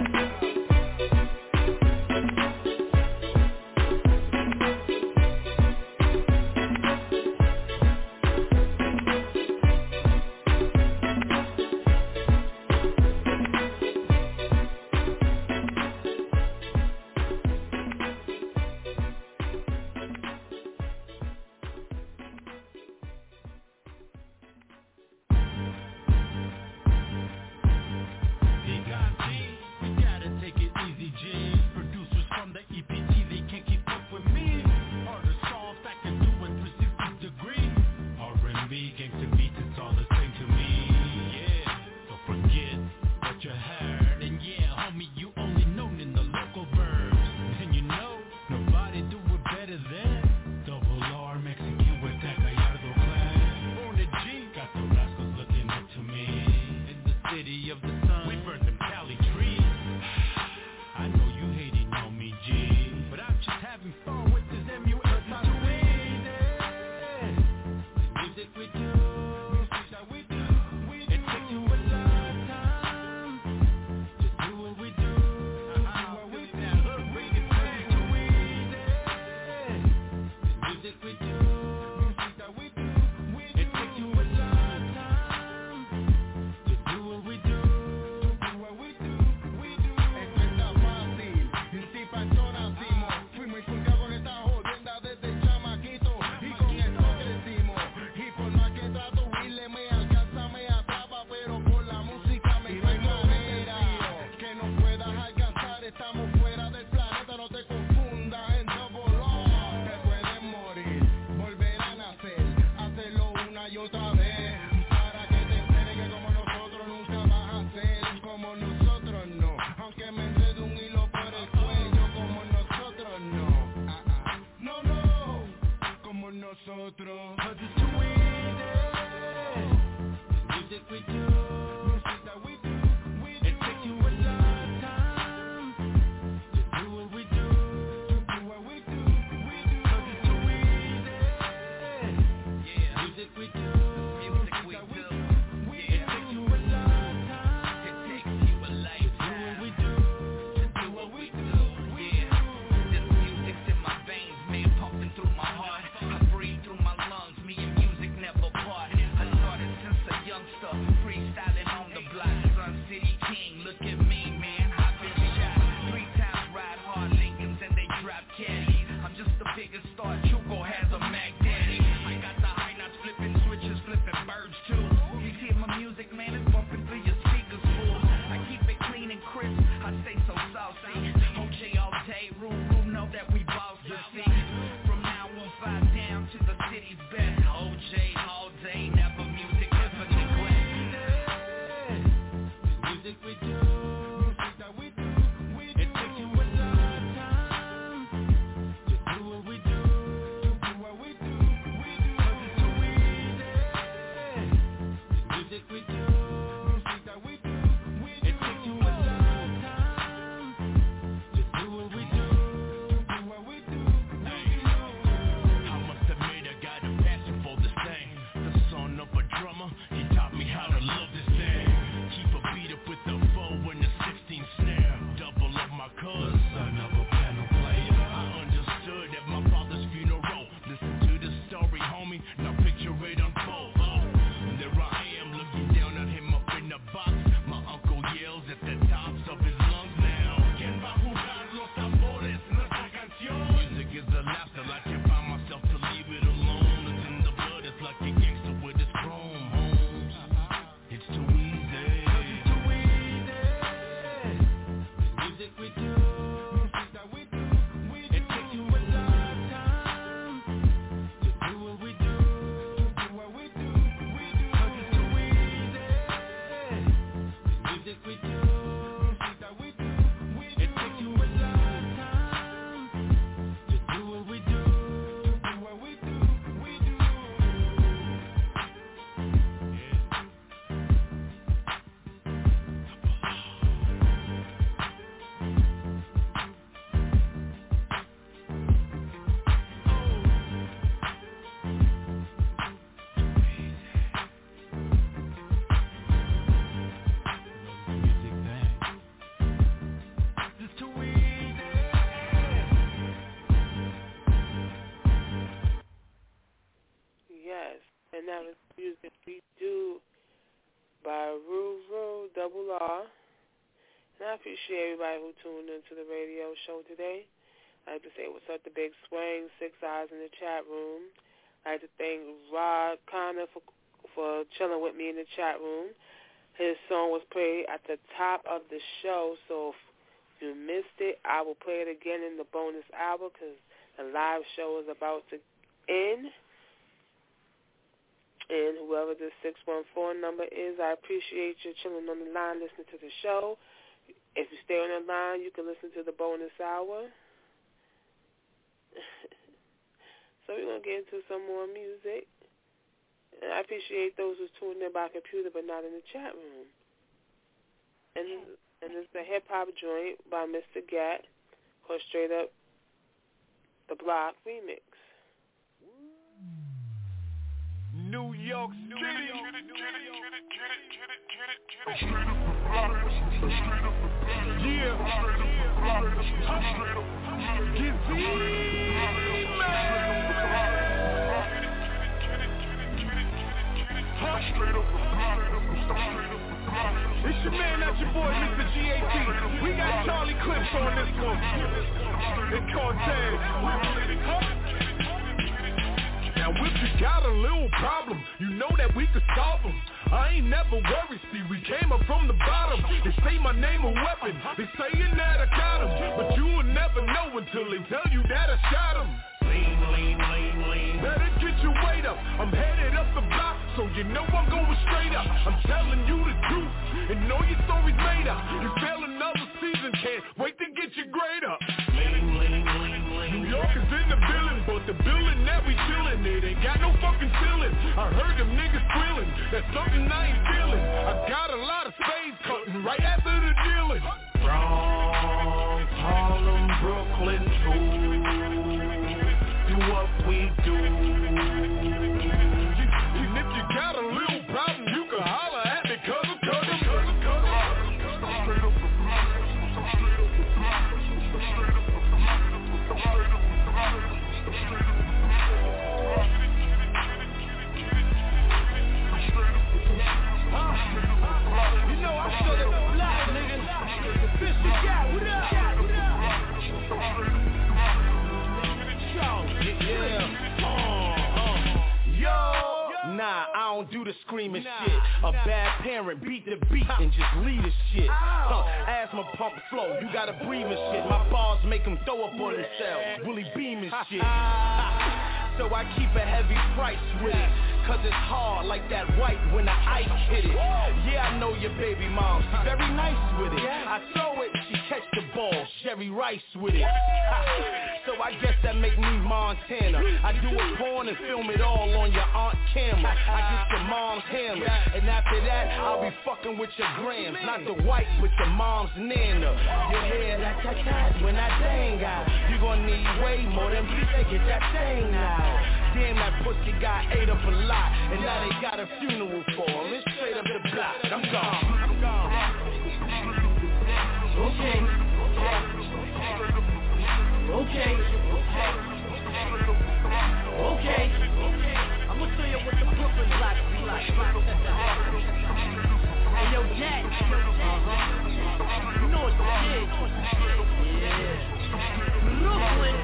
Cause it's too easy. Music we do, music that we do. It takes you a lifetime to do what we do, to do what we do. Cause it's too easy. Yeah, music we do, music we do. It takes you a lifetime. It takes you a lifetime to do what we do. Yeah, this music's in my veins, man, pumping through my heart. I breathe through my lungs, me and music never part. I started since a youngster, freestyling on the block. Sun City King, look at me, man, I've been shot 3 times, ride hard Lincolns and they drop caddies. I'm just the biggest star, Chuco has a Mac Daddy. I got the high knots, flipping switches, flipping birds too. You hear my music, man, it's bumping through your speakers, fool. I keep it clean and crisp, I stay so saucy. OJ all day, room, know that we boss to see. From now on, 5 down to the city's best. OJ all day, never music, never neglect. Music we do, music that we do. It takes you a lifetime to do what we do, to do what we do. Cause it's too easy. Music we do, music that we do. It takes you a lifetime to do what we do, to do what we do. I must admit I got a passion for this thing. The son of a drummer, he taught me how to love this thing. Keep a beat up with the 4 and the 16 snare. Double up my color, son of a piano player. I understood at my father's funeral. Listen to the story, homie, now picture it unfold. There I am, looking down at him up in the box. My uncle yells at the tops of his lungs now. ¿Quién va a jugar los tambores? Nuestra canción. Music is a lifestyle, I can't find myself to leave it alone. It's in the blood, it's like a gangster with his chrome homes. It's too easy. Music we do, music that we do. It takes you a lifetime to do what we do, to do what we do. Cause it's too easy. Music we do, music that we do. It takes you a lifetime to do what we do, to do what we do. It's too easy. Yes, and that was music we do by Ruru Double R. And I appreciate everybody who tuned into the radio show today. I'd like to say what's up to Big Swing, 6 Eyes in the chat room. I'd like to thank Rod Connor for chilling with me in the chat room. His song was played at the top of the show, so if you missed it, I will play it again in the bonus hour because the live show is about to end. And whoever the 614 number is, I appreciate you chilling on the line listening to the show. If you stay on the line, you can listen to the bonus hour. So we're going to get into some more music. And I appreciate those who tuned in by computer but not in the chat room. And it's a hip-hop joint by Mr. Gat called Straight Up The Block Remix. New York City. Yeah. It's your man, not your boy, Mr. G.A.T. We got Charlie Clips on this one. It's Cortez. Now if you got a little problem, you know that we can solve them. I ain't never worried, see, we came up from the bottom. They say my name a weapon, they saying that I got him. But you will never know until they tell you that I shot him. Lean, lean, lean, lean. Better get your weight up, I'm headed up the block, so you know I'm going straight up. I'm telling you the truth, and know your story's made up. You fail another season, can't wait to get your grade up. Lean, lean, lean, lean. New York is in the building, but the building that we chillin', it ain't got no fucking There's something I ain't feeling. I got a lot of spades cutting right after the dealing. Bronx, Harlem, Brooklyn, too. Do what we do. And if you got a little problem, you can holler at me, cuz I'm you know I shut it up loud, nigga. Fish you got, what up? Nah, I don't do the screaming shit. A bad parent, beat the beat and just lead the shit. Asthma pump flow, you gotta breathe and shit. My bars make them throw up on themselves, Willie Beam and shit. So I keep a heavy price with it, cause it's hard like that white when the ice hit it. Yeah, I know your baby mom, she's very nice with it. I throw it, she catch the ball, Sherry Rice with it. So I guess that make me Montana. I do a porn and film it all on your aunt camera. I get your mom's hammer, and after that, I'll be fucking with your grams. Not the white, but your mom's nana. Your hair like that when I dang out. You gon' need way more than me to get that thing out. Damn, that pussy guy ate up a lot, and now they got a funeral for him. It's straight up the block. I'm gone. Okay. I'ma show you what the Brooklyn blocks be like. Hey, yo, Jack. You know what this is. Yeah. Brooklyn.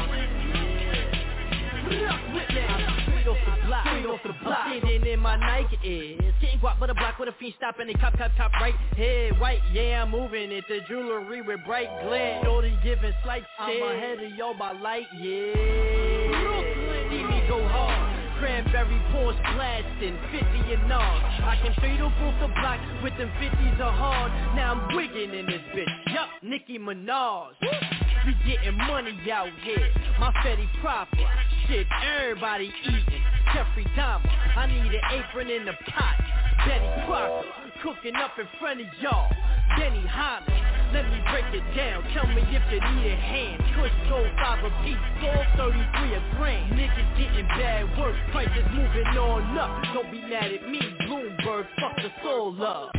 Straight off the block. I'm sitting in my Nike Air, sitting guap with a block with a fiend stop and they cop right here, white. Yeah, I'm moving it. The jewelry with bright glare. Shorty giving slight shit. I'm ahead of y'all by light. Yeah. See me go hard. Cranberry pores blasting, 50 and all. I can fade off the block with them 50s are hard. Now I'm wigging in this bitch. Yup, Nicki Minaj. We getting money out here. My Fetty proper. Shit, everybody eating. Jeffrey Dahmer. I need an apron in the pot. Betty Crocker. Cooking up in front of y'all. Benny Hanna. Let me break it down. Tell me if you need a hand. Kush gold 5 a piece. Gold 33 a gram. Niggas getting bad work. Prices moving on up. Don't be mad at me. Bloomberg. Fuck the soul up.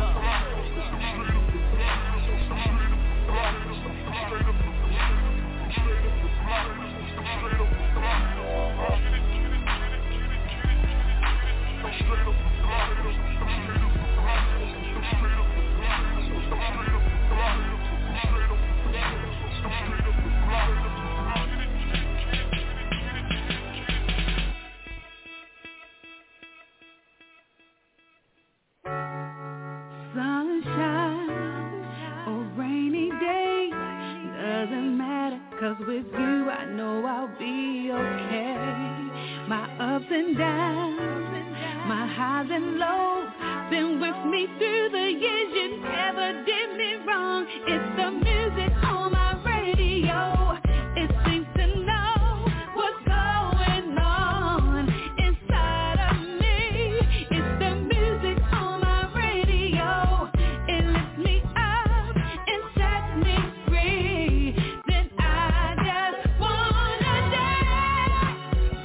Sunshine or rainy day, doesn't matter, 'cause with you I know I'll be okay. My ups and downs, my highs and lows, been with me through the years. You never did me wrong. It's the music on my radio. It seems to know what's going on inside of me. It's the music on my radio. It lifts me up and sets me free. Then I just wanna dance.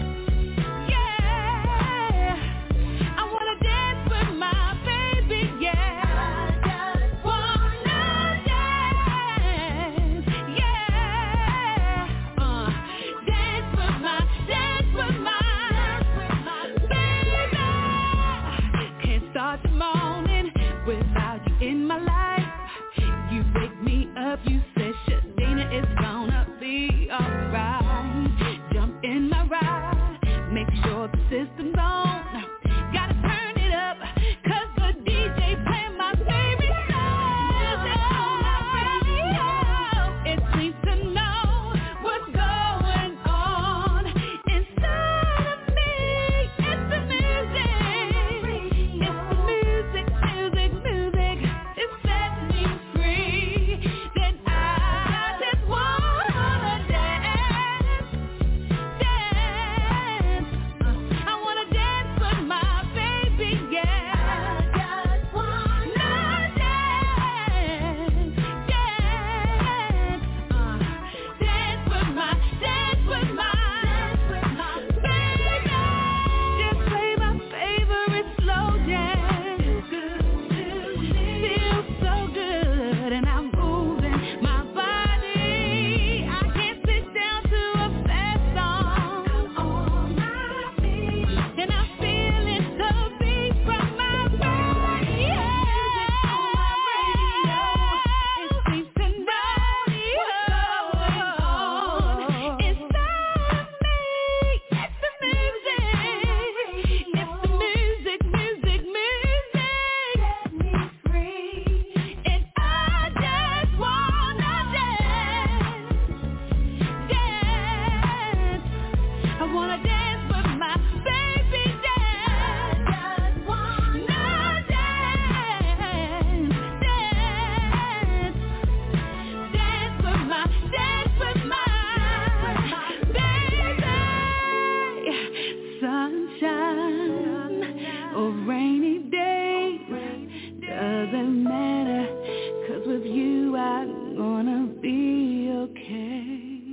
Yeah, I wanna dance with my baby. Yeah, I just wanna dance. Yeah, dance with my baby. Can't start the morning without you in my life. You wake me up, you say, Shadina, it's gonna be alright. Jump in my ride, make sure the system's on. Gotta turn it up, 'cause the DJ playing my favorite song. It seems to know what's going on inside of me. It's the music. It's the music. It sets me free. Then I just wanna dance. I wanna dance sunshine or rainy days, doesn't matter, 'cause with you I'm gonna be okay.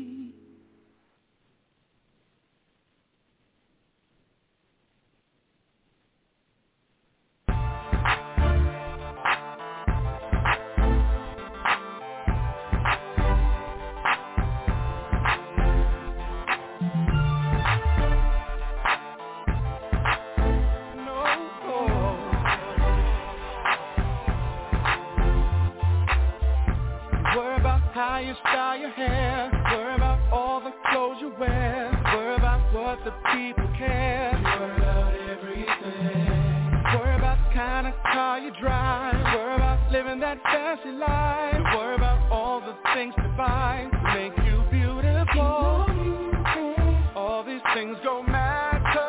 How you style your hair, worry about all the clothes you wear, worry about what the people care, worry about everything, worry about the kind of car you drive, worry about living that fancy life, worry about all the things to buy to make you beautiful. All these things don't matter.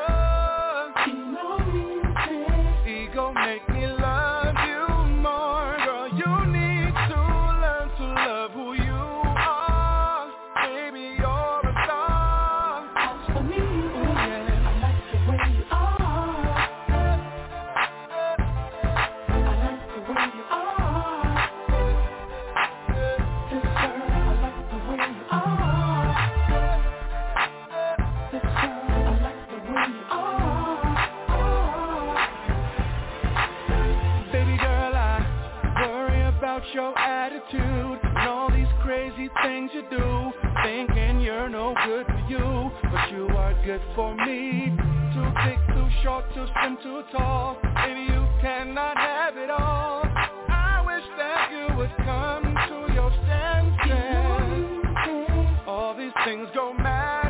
Ego make me love you more. Girl, you need to learn to love who you are. Baby, you're a star. For me, yeah. I like the way you are. I like the way you are. This girl, I like the way you are. This girl, I like the way you are. Baby girl, I worry about your attitude and all these crazy things you do, thinking you're no good for you, but you are good for me. Too thick, too short, too slim, too tall, baby you cannot have it all. I wish that you would come to your senses. All these things don't matter.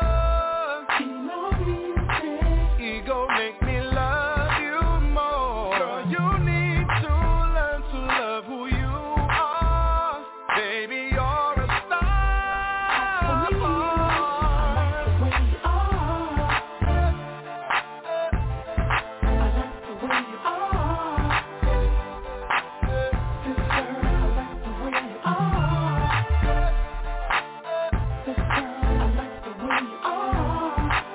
Ego make me love you more. Girl, you need to learn to love who you are. Baby, you're a star. I like the way you are. I like the way you are. This girl, I like the way you are. This girl, I like the way you are.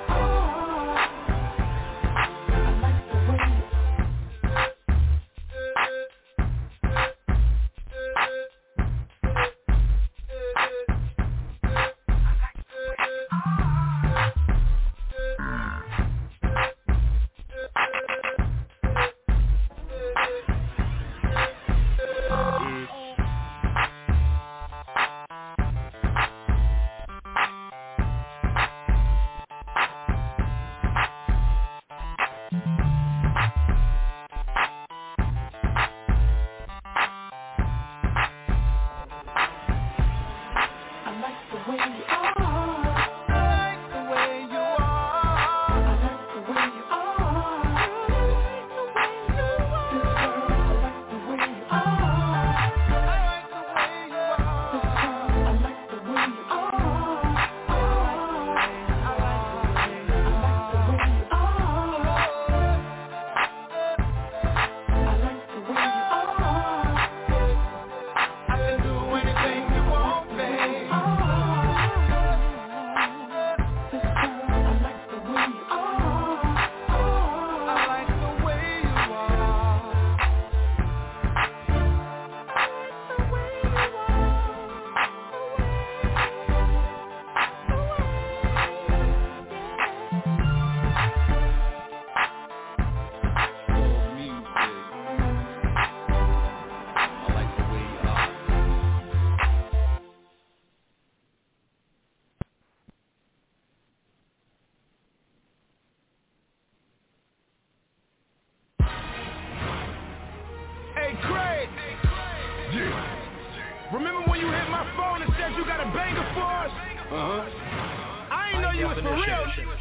Remember when you hit my phone and said you got a banger for us? I ain't know you was for real.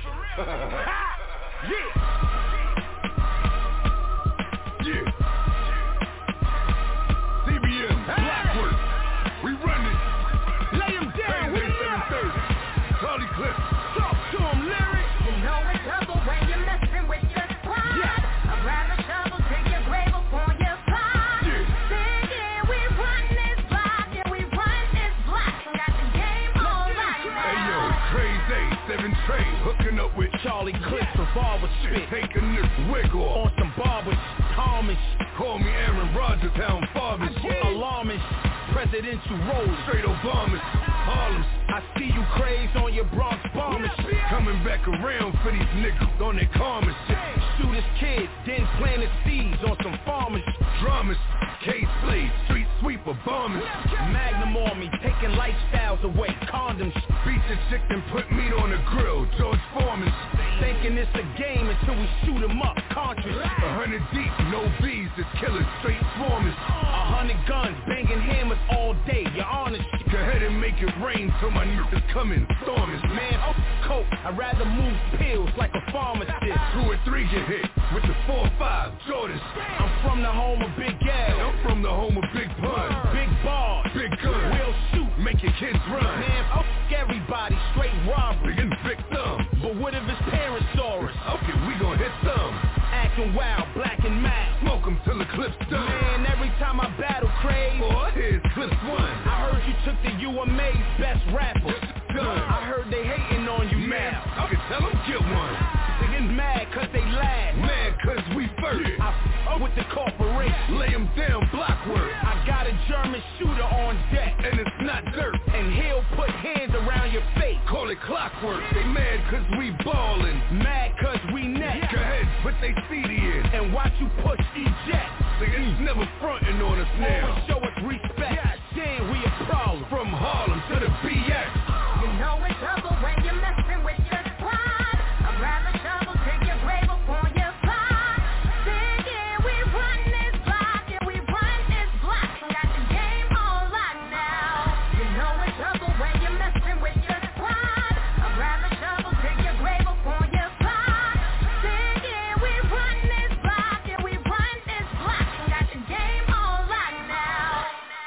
Yeah. CBN, Blackwood, we run it. Lay him down, we 730. Charlie Cliff. Talk to him, Larry. You know it's trouble when you're messing with your pride. Yeah. I'd rather shovel to your grave before you climb. Yeah, we run this block, yeah, we run this block. Got the game all right now. Hey yo, Crazy 7 Trey, hooking up with Charlie Cliff. make a nigga wiggle on some barber Thomas. Call me Aaron Rodgers, how I'm farming. Alarmist, presidential roles, straight Obamas, Harlem. I see you craze on your Bronx bombers. Coming back around for these niggas on their karma shit. Shooters kids, then planted seeds on some farmers. Dramas, K-Slade, street sweeper bombers. Magnum on me, taking lifestyles away, condoms. Beat the chick and put meat on the grill, George Foreman. Thinking it's a game until we shoot 'em up, Contras. 100 deep, no B's, it's killers, straight swarmers. 100 guns, banging hammers all day, your honest. Go ahead and make it rain till my niggas coming, stormers. Man, coke, I'd rather move pills like a pharmacist. 2 or 3 get hit with the 4-5 Jordans. I'm from the home of Big Al. I'm from the home of Big Pun. Big bars, big guns, we'll shoot, make your kids run. Man, everybody, straight robbery and big thumb. But what if his parents saw us? Okay, we gon' hit some. Acting wild, black and mad. Smoke 'em till the clip's done. Man, every time I battle craze, boy, here's clips 1. I heard you took the UMA's best rapper. I heard they hating on you now. I can tell them get one. They getting mad cause they laugh. Mad cause we first. I fuck with the corporation. Lay 'em down, block work. I got a German shooter on deck. And it's not dirt. And he'll put hands around your face. Call it clockwork. They mad cause we ballin'. Mad cause we neck. Go ahead, put they CD in. And watch you push eject. Niggas never frontin' on us now. Always show us respect. Saying we a problem. From Harlem to the BX. You know it's trouble when you're messing with your squad. I'd rather shovel till your grave upon your plot. Saying we run this block, yeah we run this block. Got the game all locked now. You know it's trouble when you're messing with your squad. I'd rather shovel till your grave upon your plot. Saying we run this block, yeah we run this block. Got the game all locked now.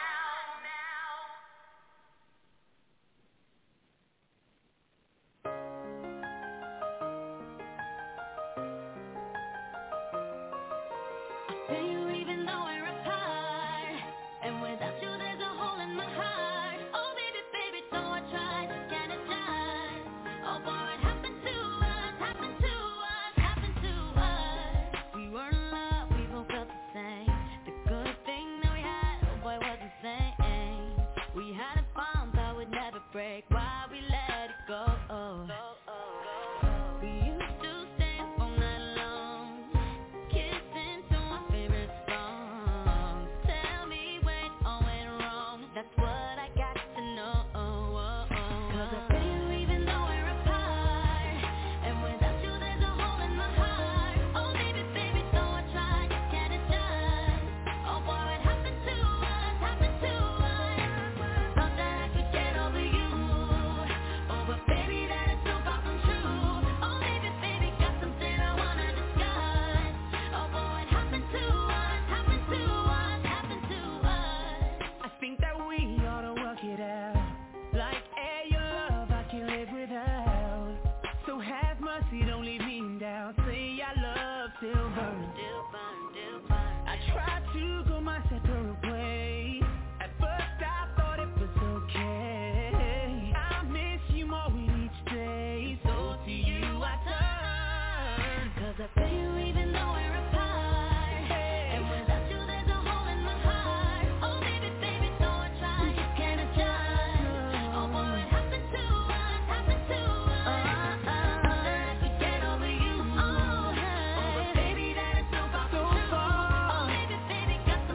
Do you even know we're apart? And without you there's a hole in my heart. Oh baby, baby, so I tried, just can't adjust. Oh boy, what happened to us, happened to us, happened to us. We were in love, we both felt the same. The good thing that we had, oh boy, was the same. We had a bond, thought we'd never break. Why we let it go? We used to stay up all night long, kissing to my favorite songs. Tell me when all went wrong, that's what I got to know. Cause I feel you even though we're apart. And without you there's a hole in my heart. Oh baby, baby, so I tried, just can't adjust. Oh boy, what happened to us, happened to us. Thought that I could get over you. Oh but baby, that is so far from true. Oh baby, baby, got something I wanna discuss. Oh boy, what happened to us, happened to us, happened to us. I think that we ought to work it out. Like air, your love I can't live without. So have mercy, don't leave me in doubt. Say our love still burns. I tried to go my separate way. At first I thought it was okay. I miss you more with each day. So to you I turn. Cause I feel you even though we're apart. And without you there's a hole in my heart. Oh baby, baby, so I tried, just can't adjust. Oh boy, what happened to us, happened to us. Thought that I could get over you. Oh but baby, that is so far from true. Oh baby, baby, got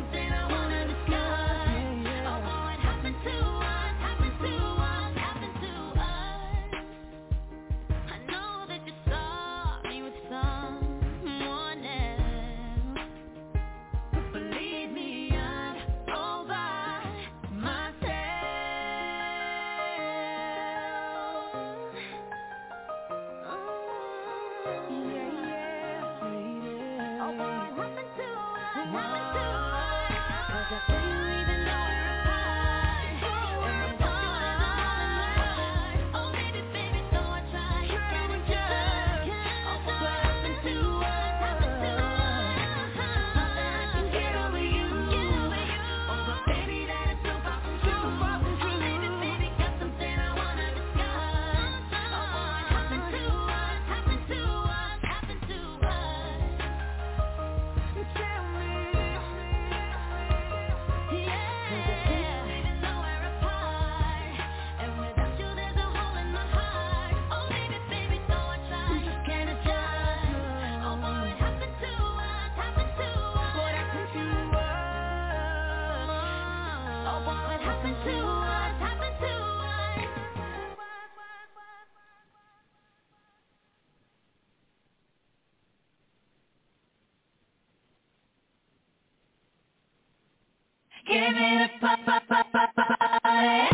Give me the party.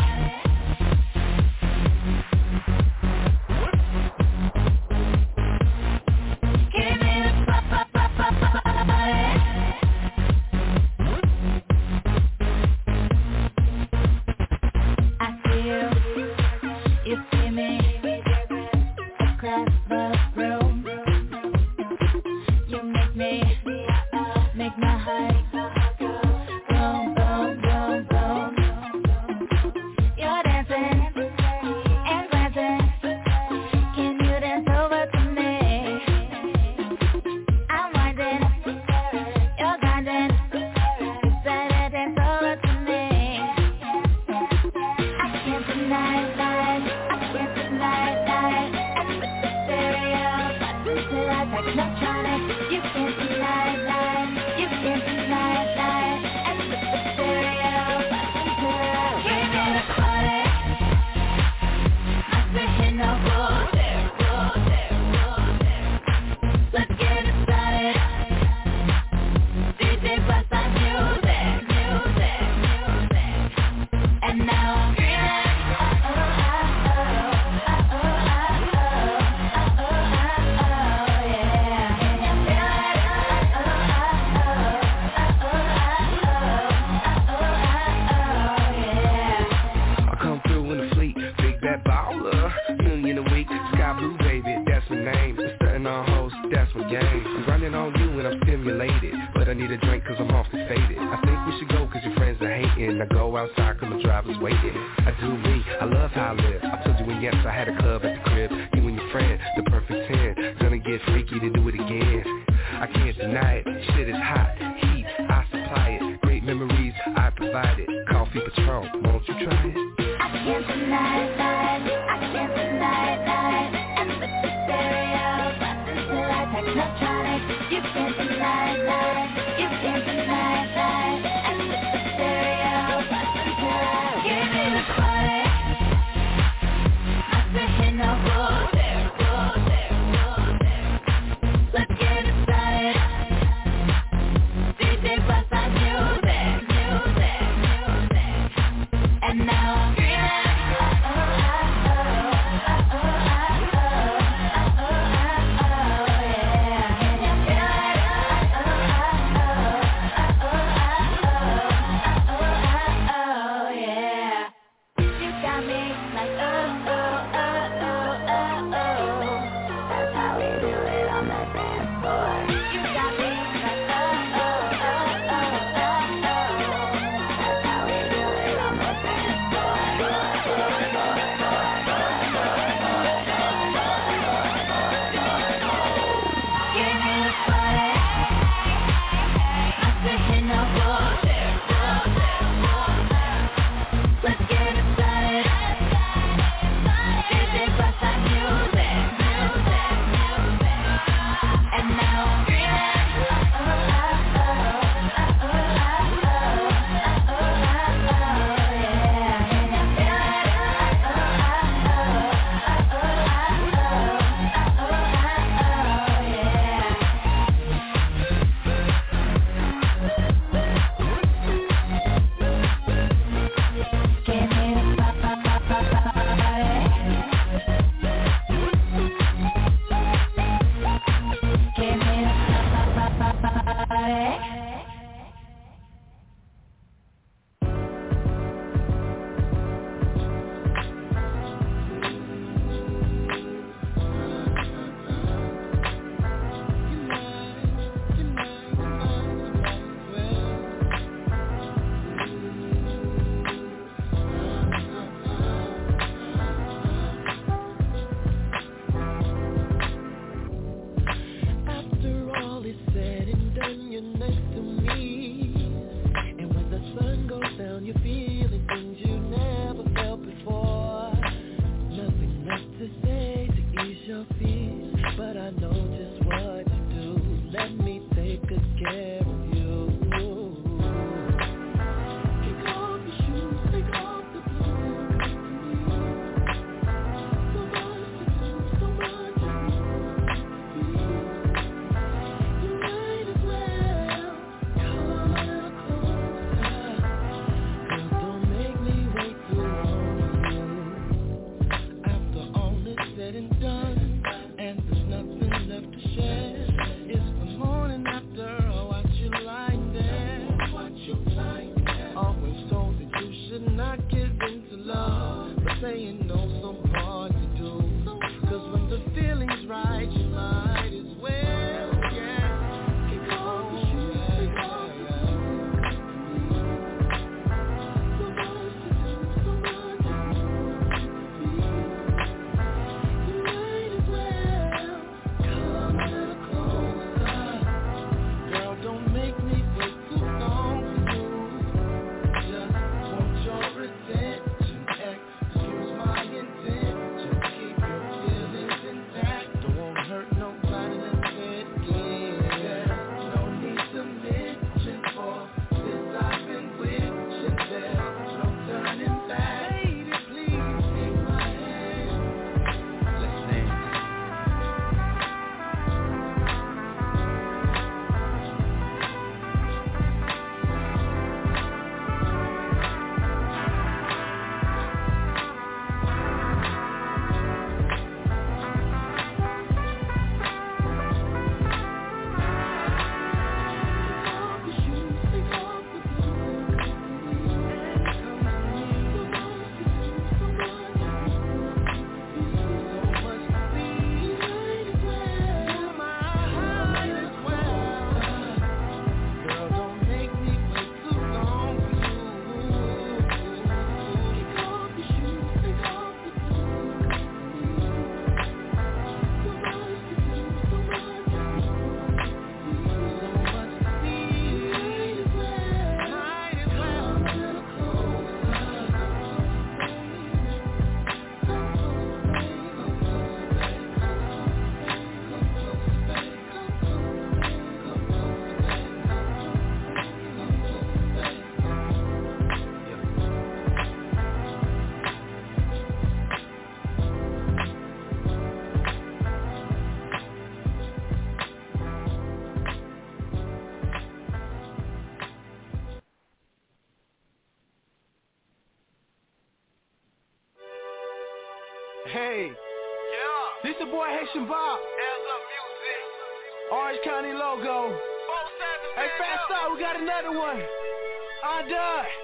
Hey. Yeah. This the boy Haitian Bob. Orange County logo. Hey, fast start, we got another one. Undone.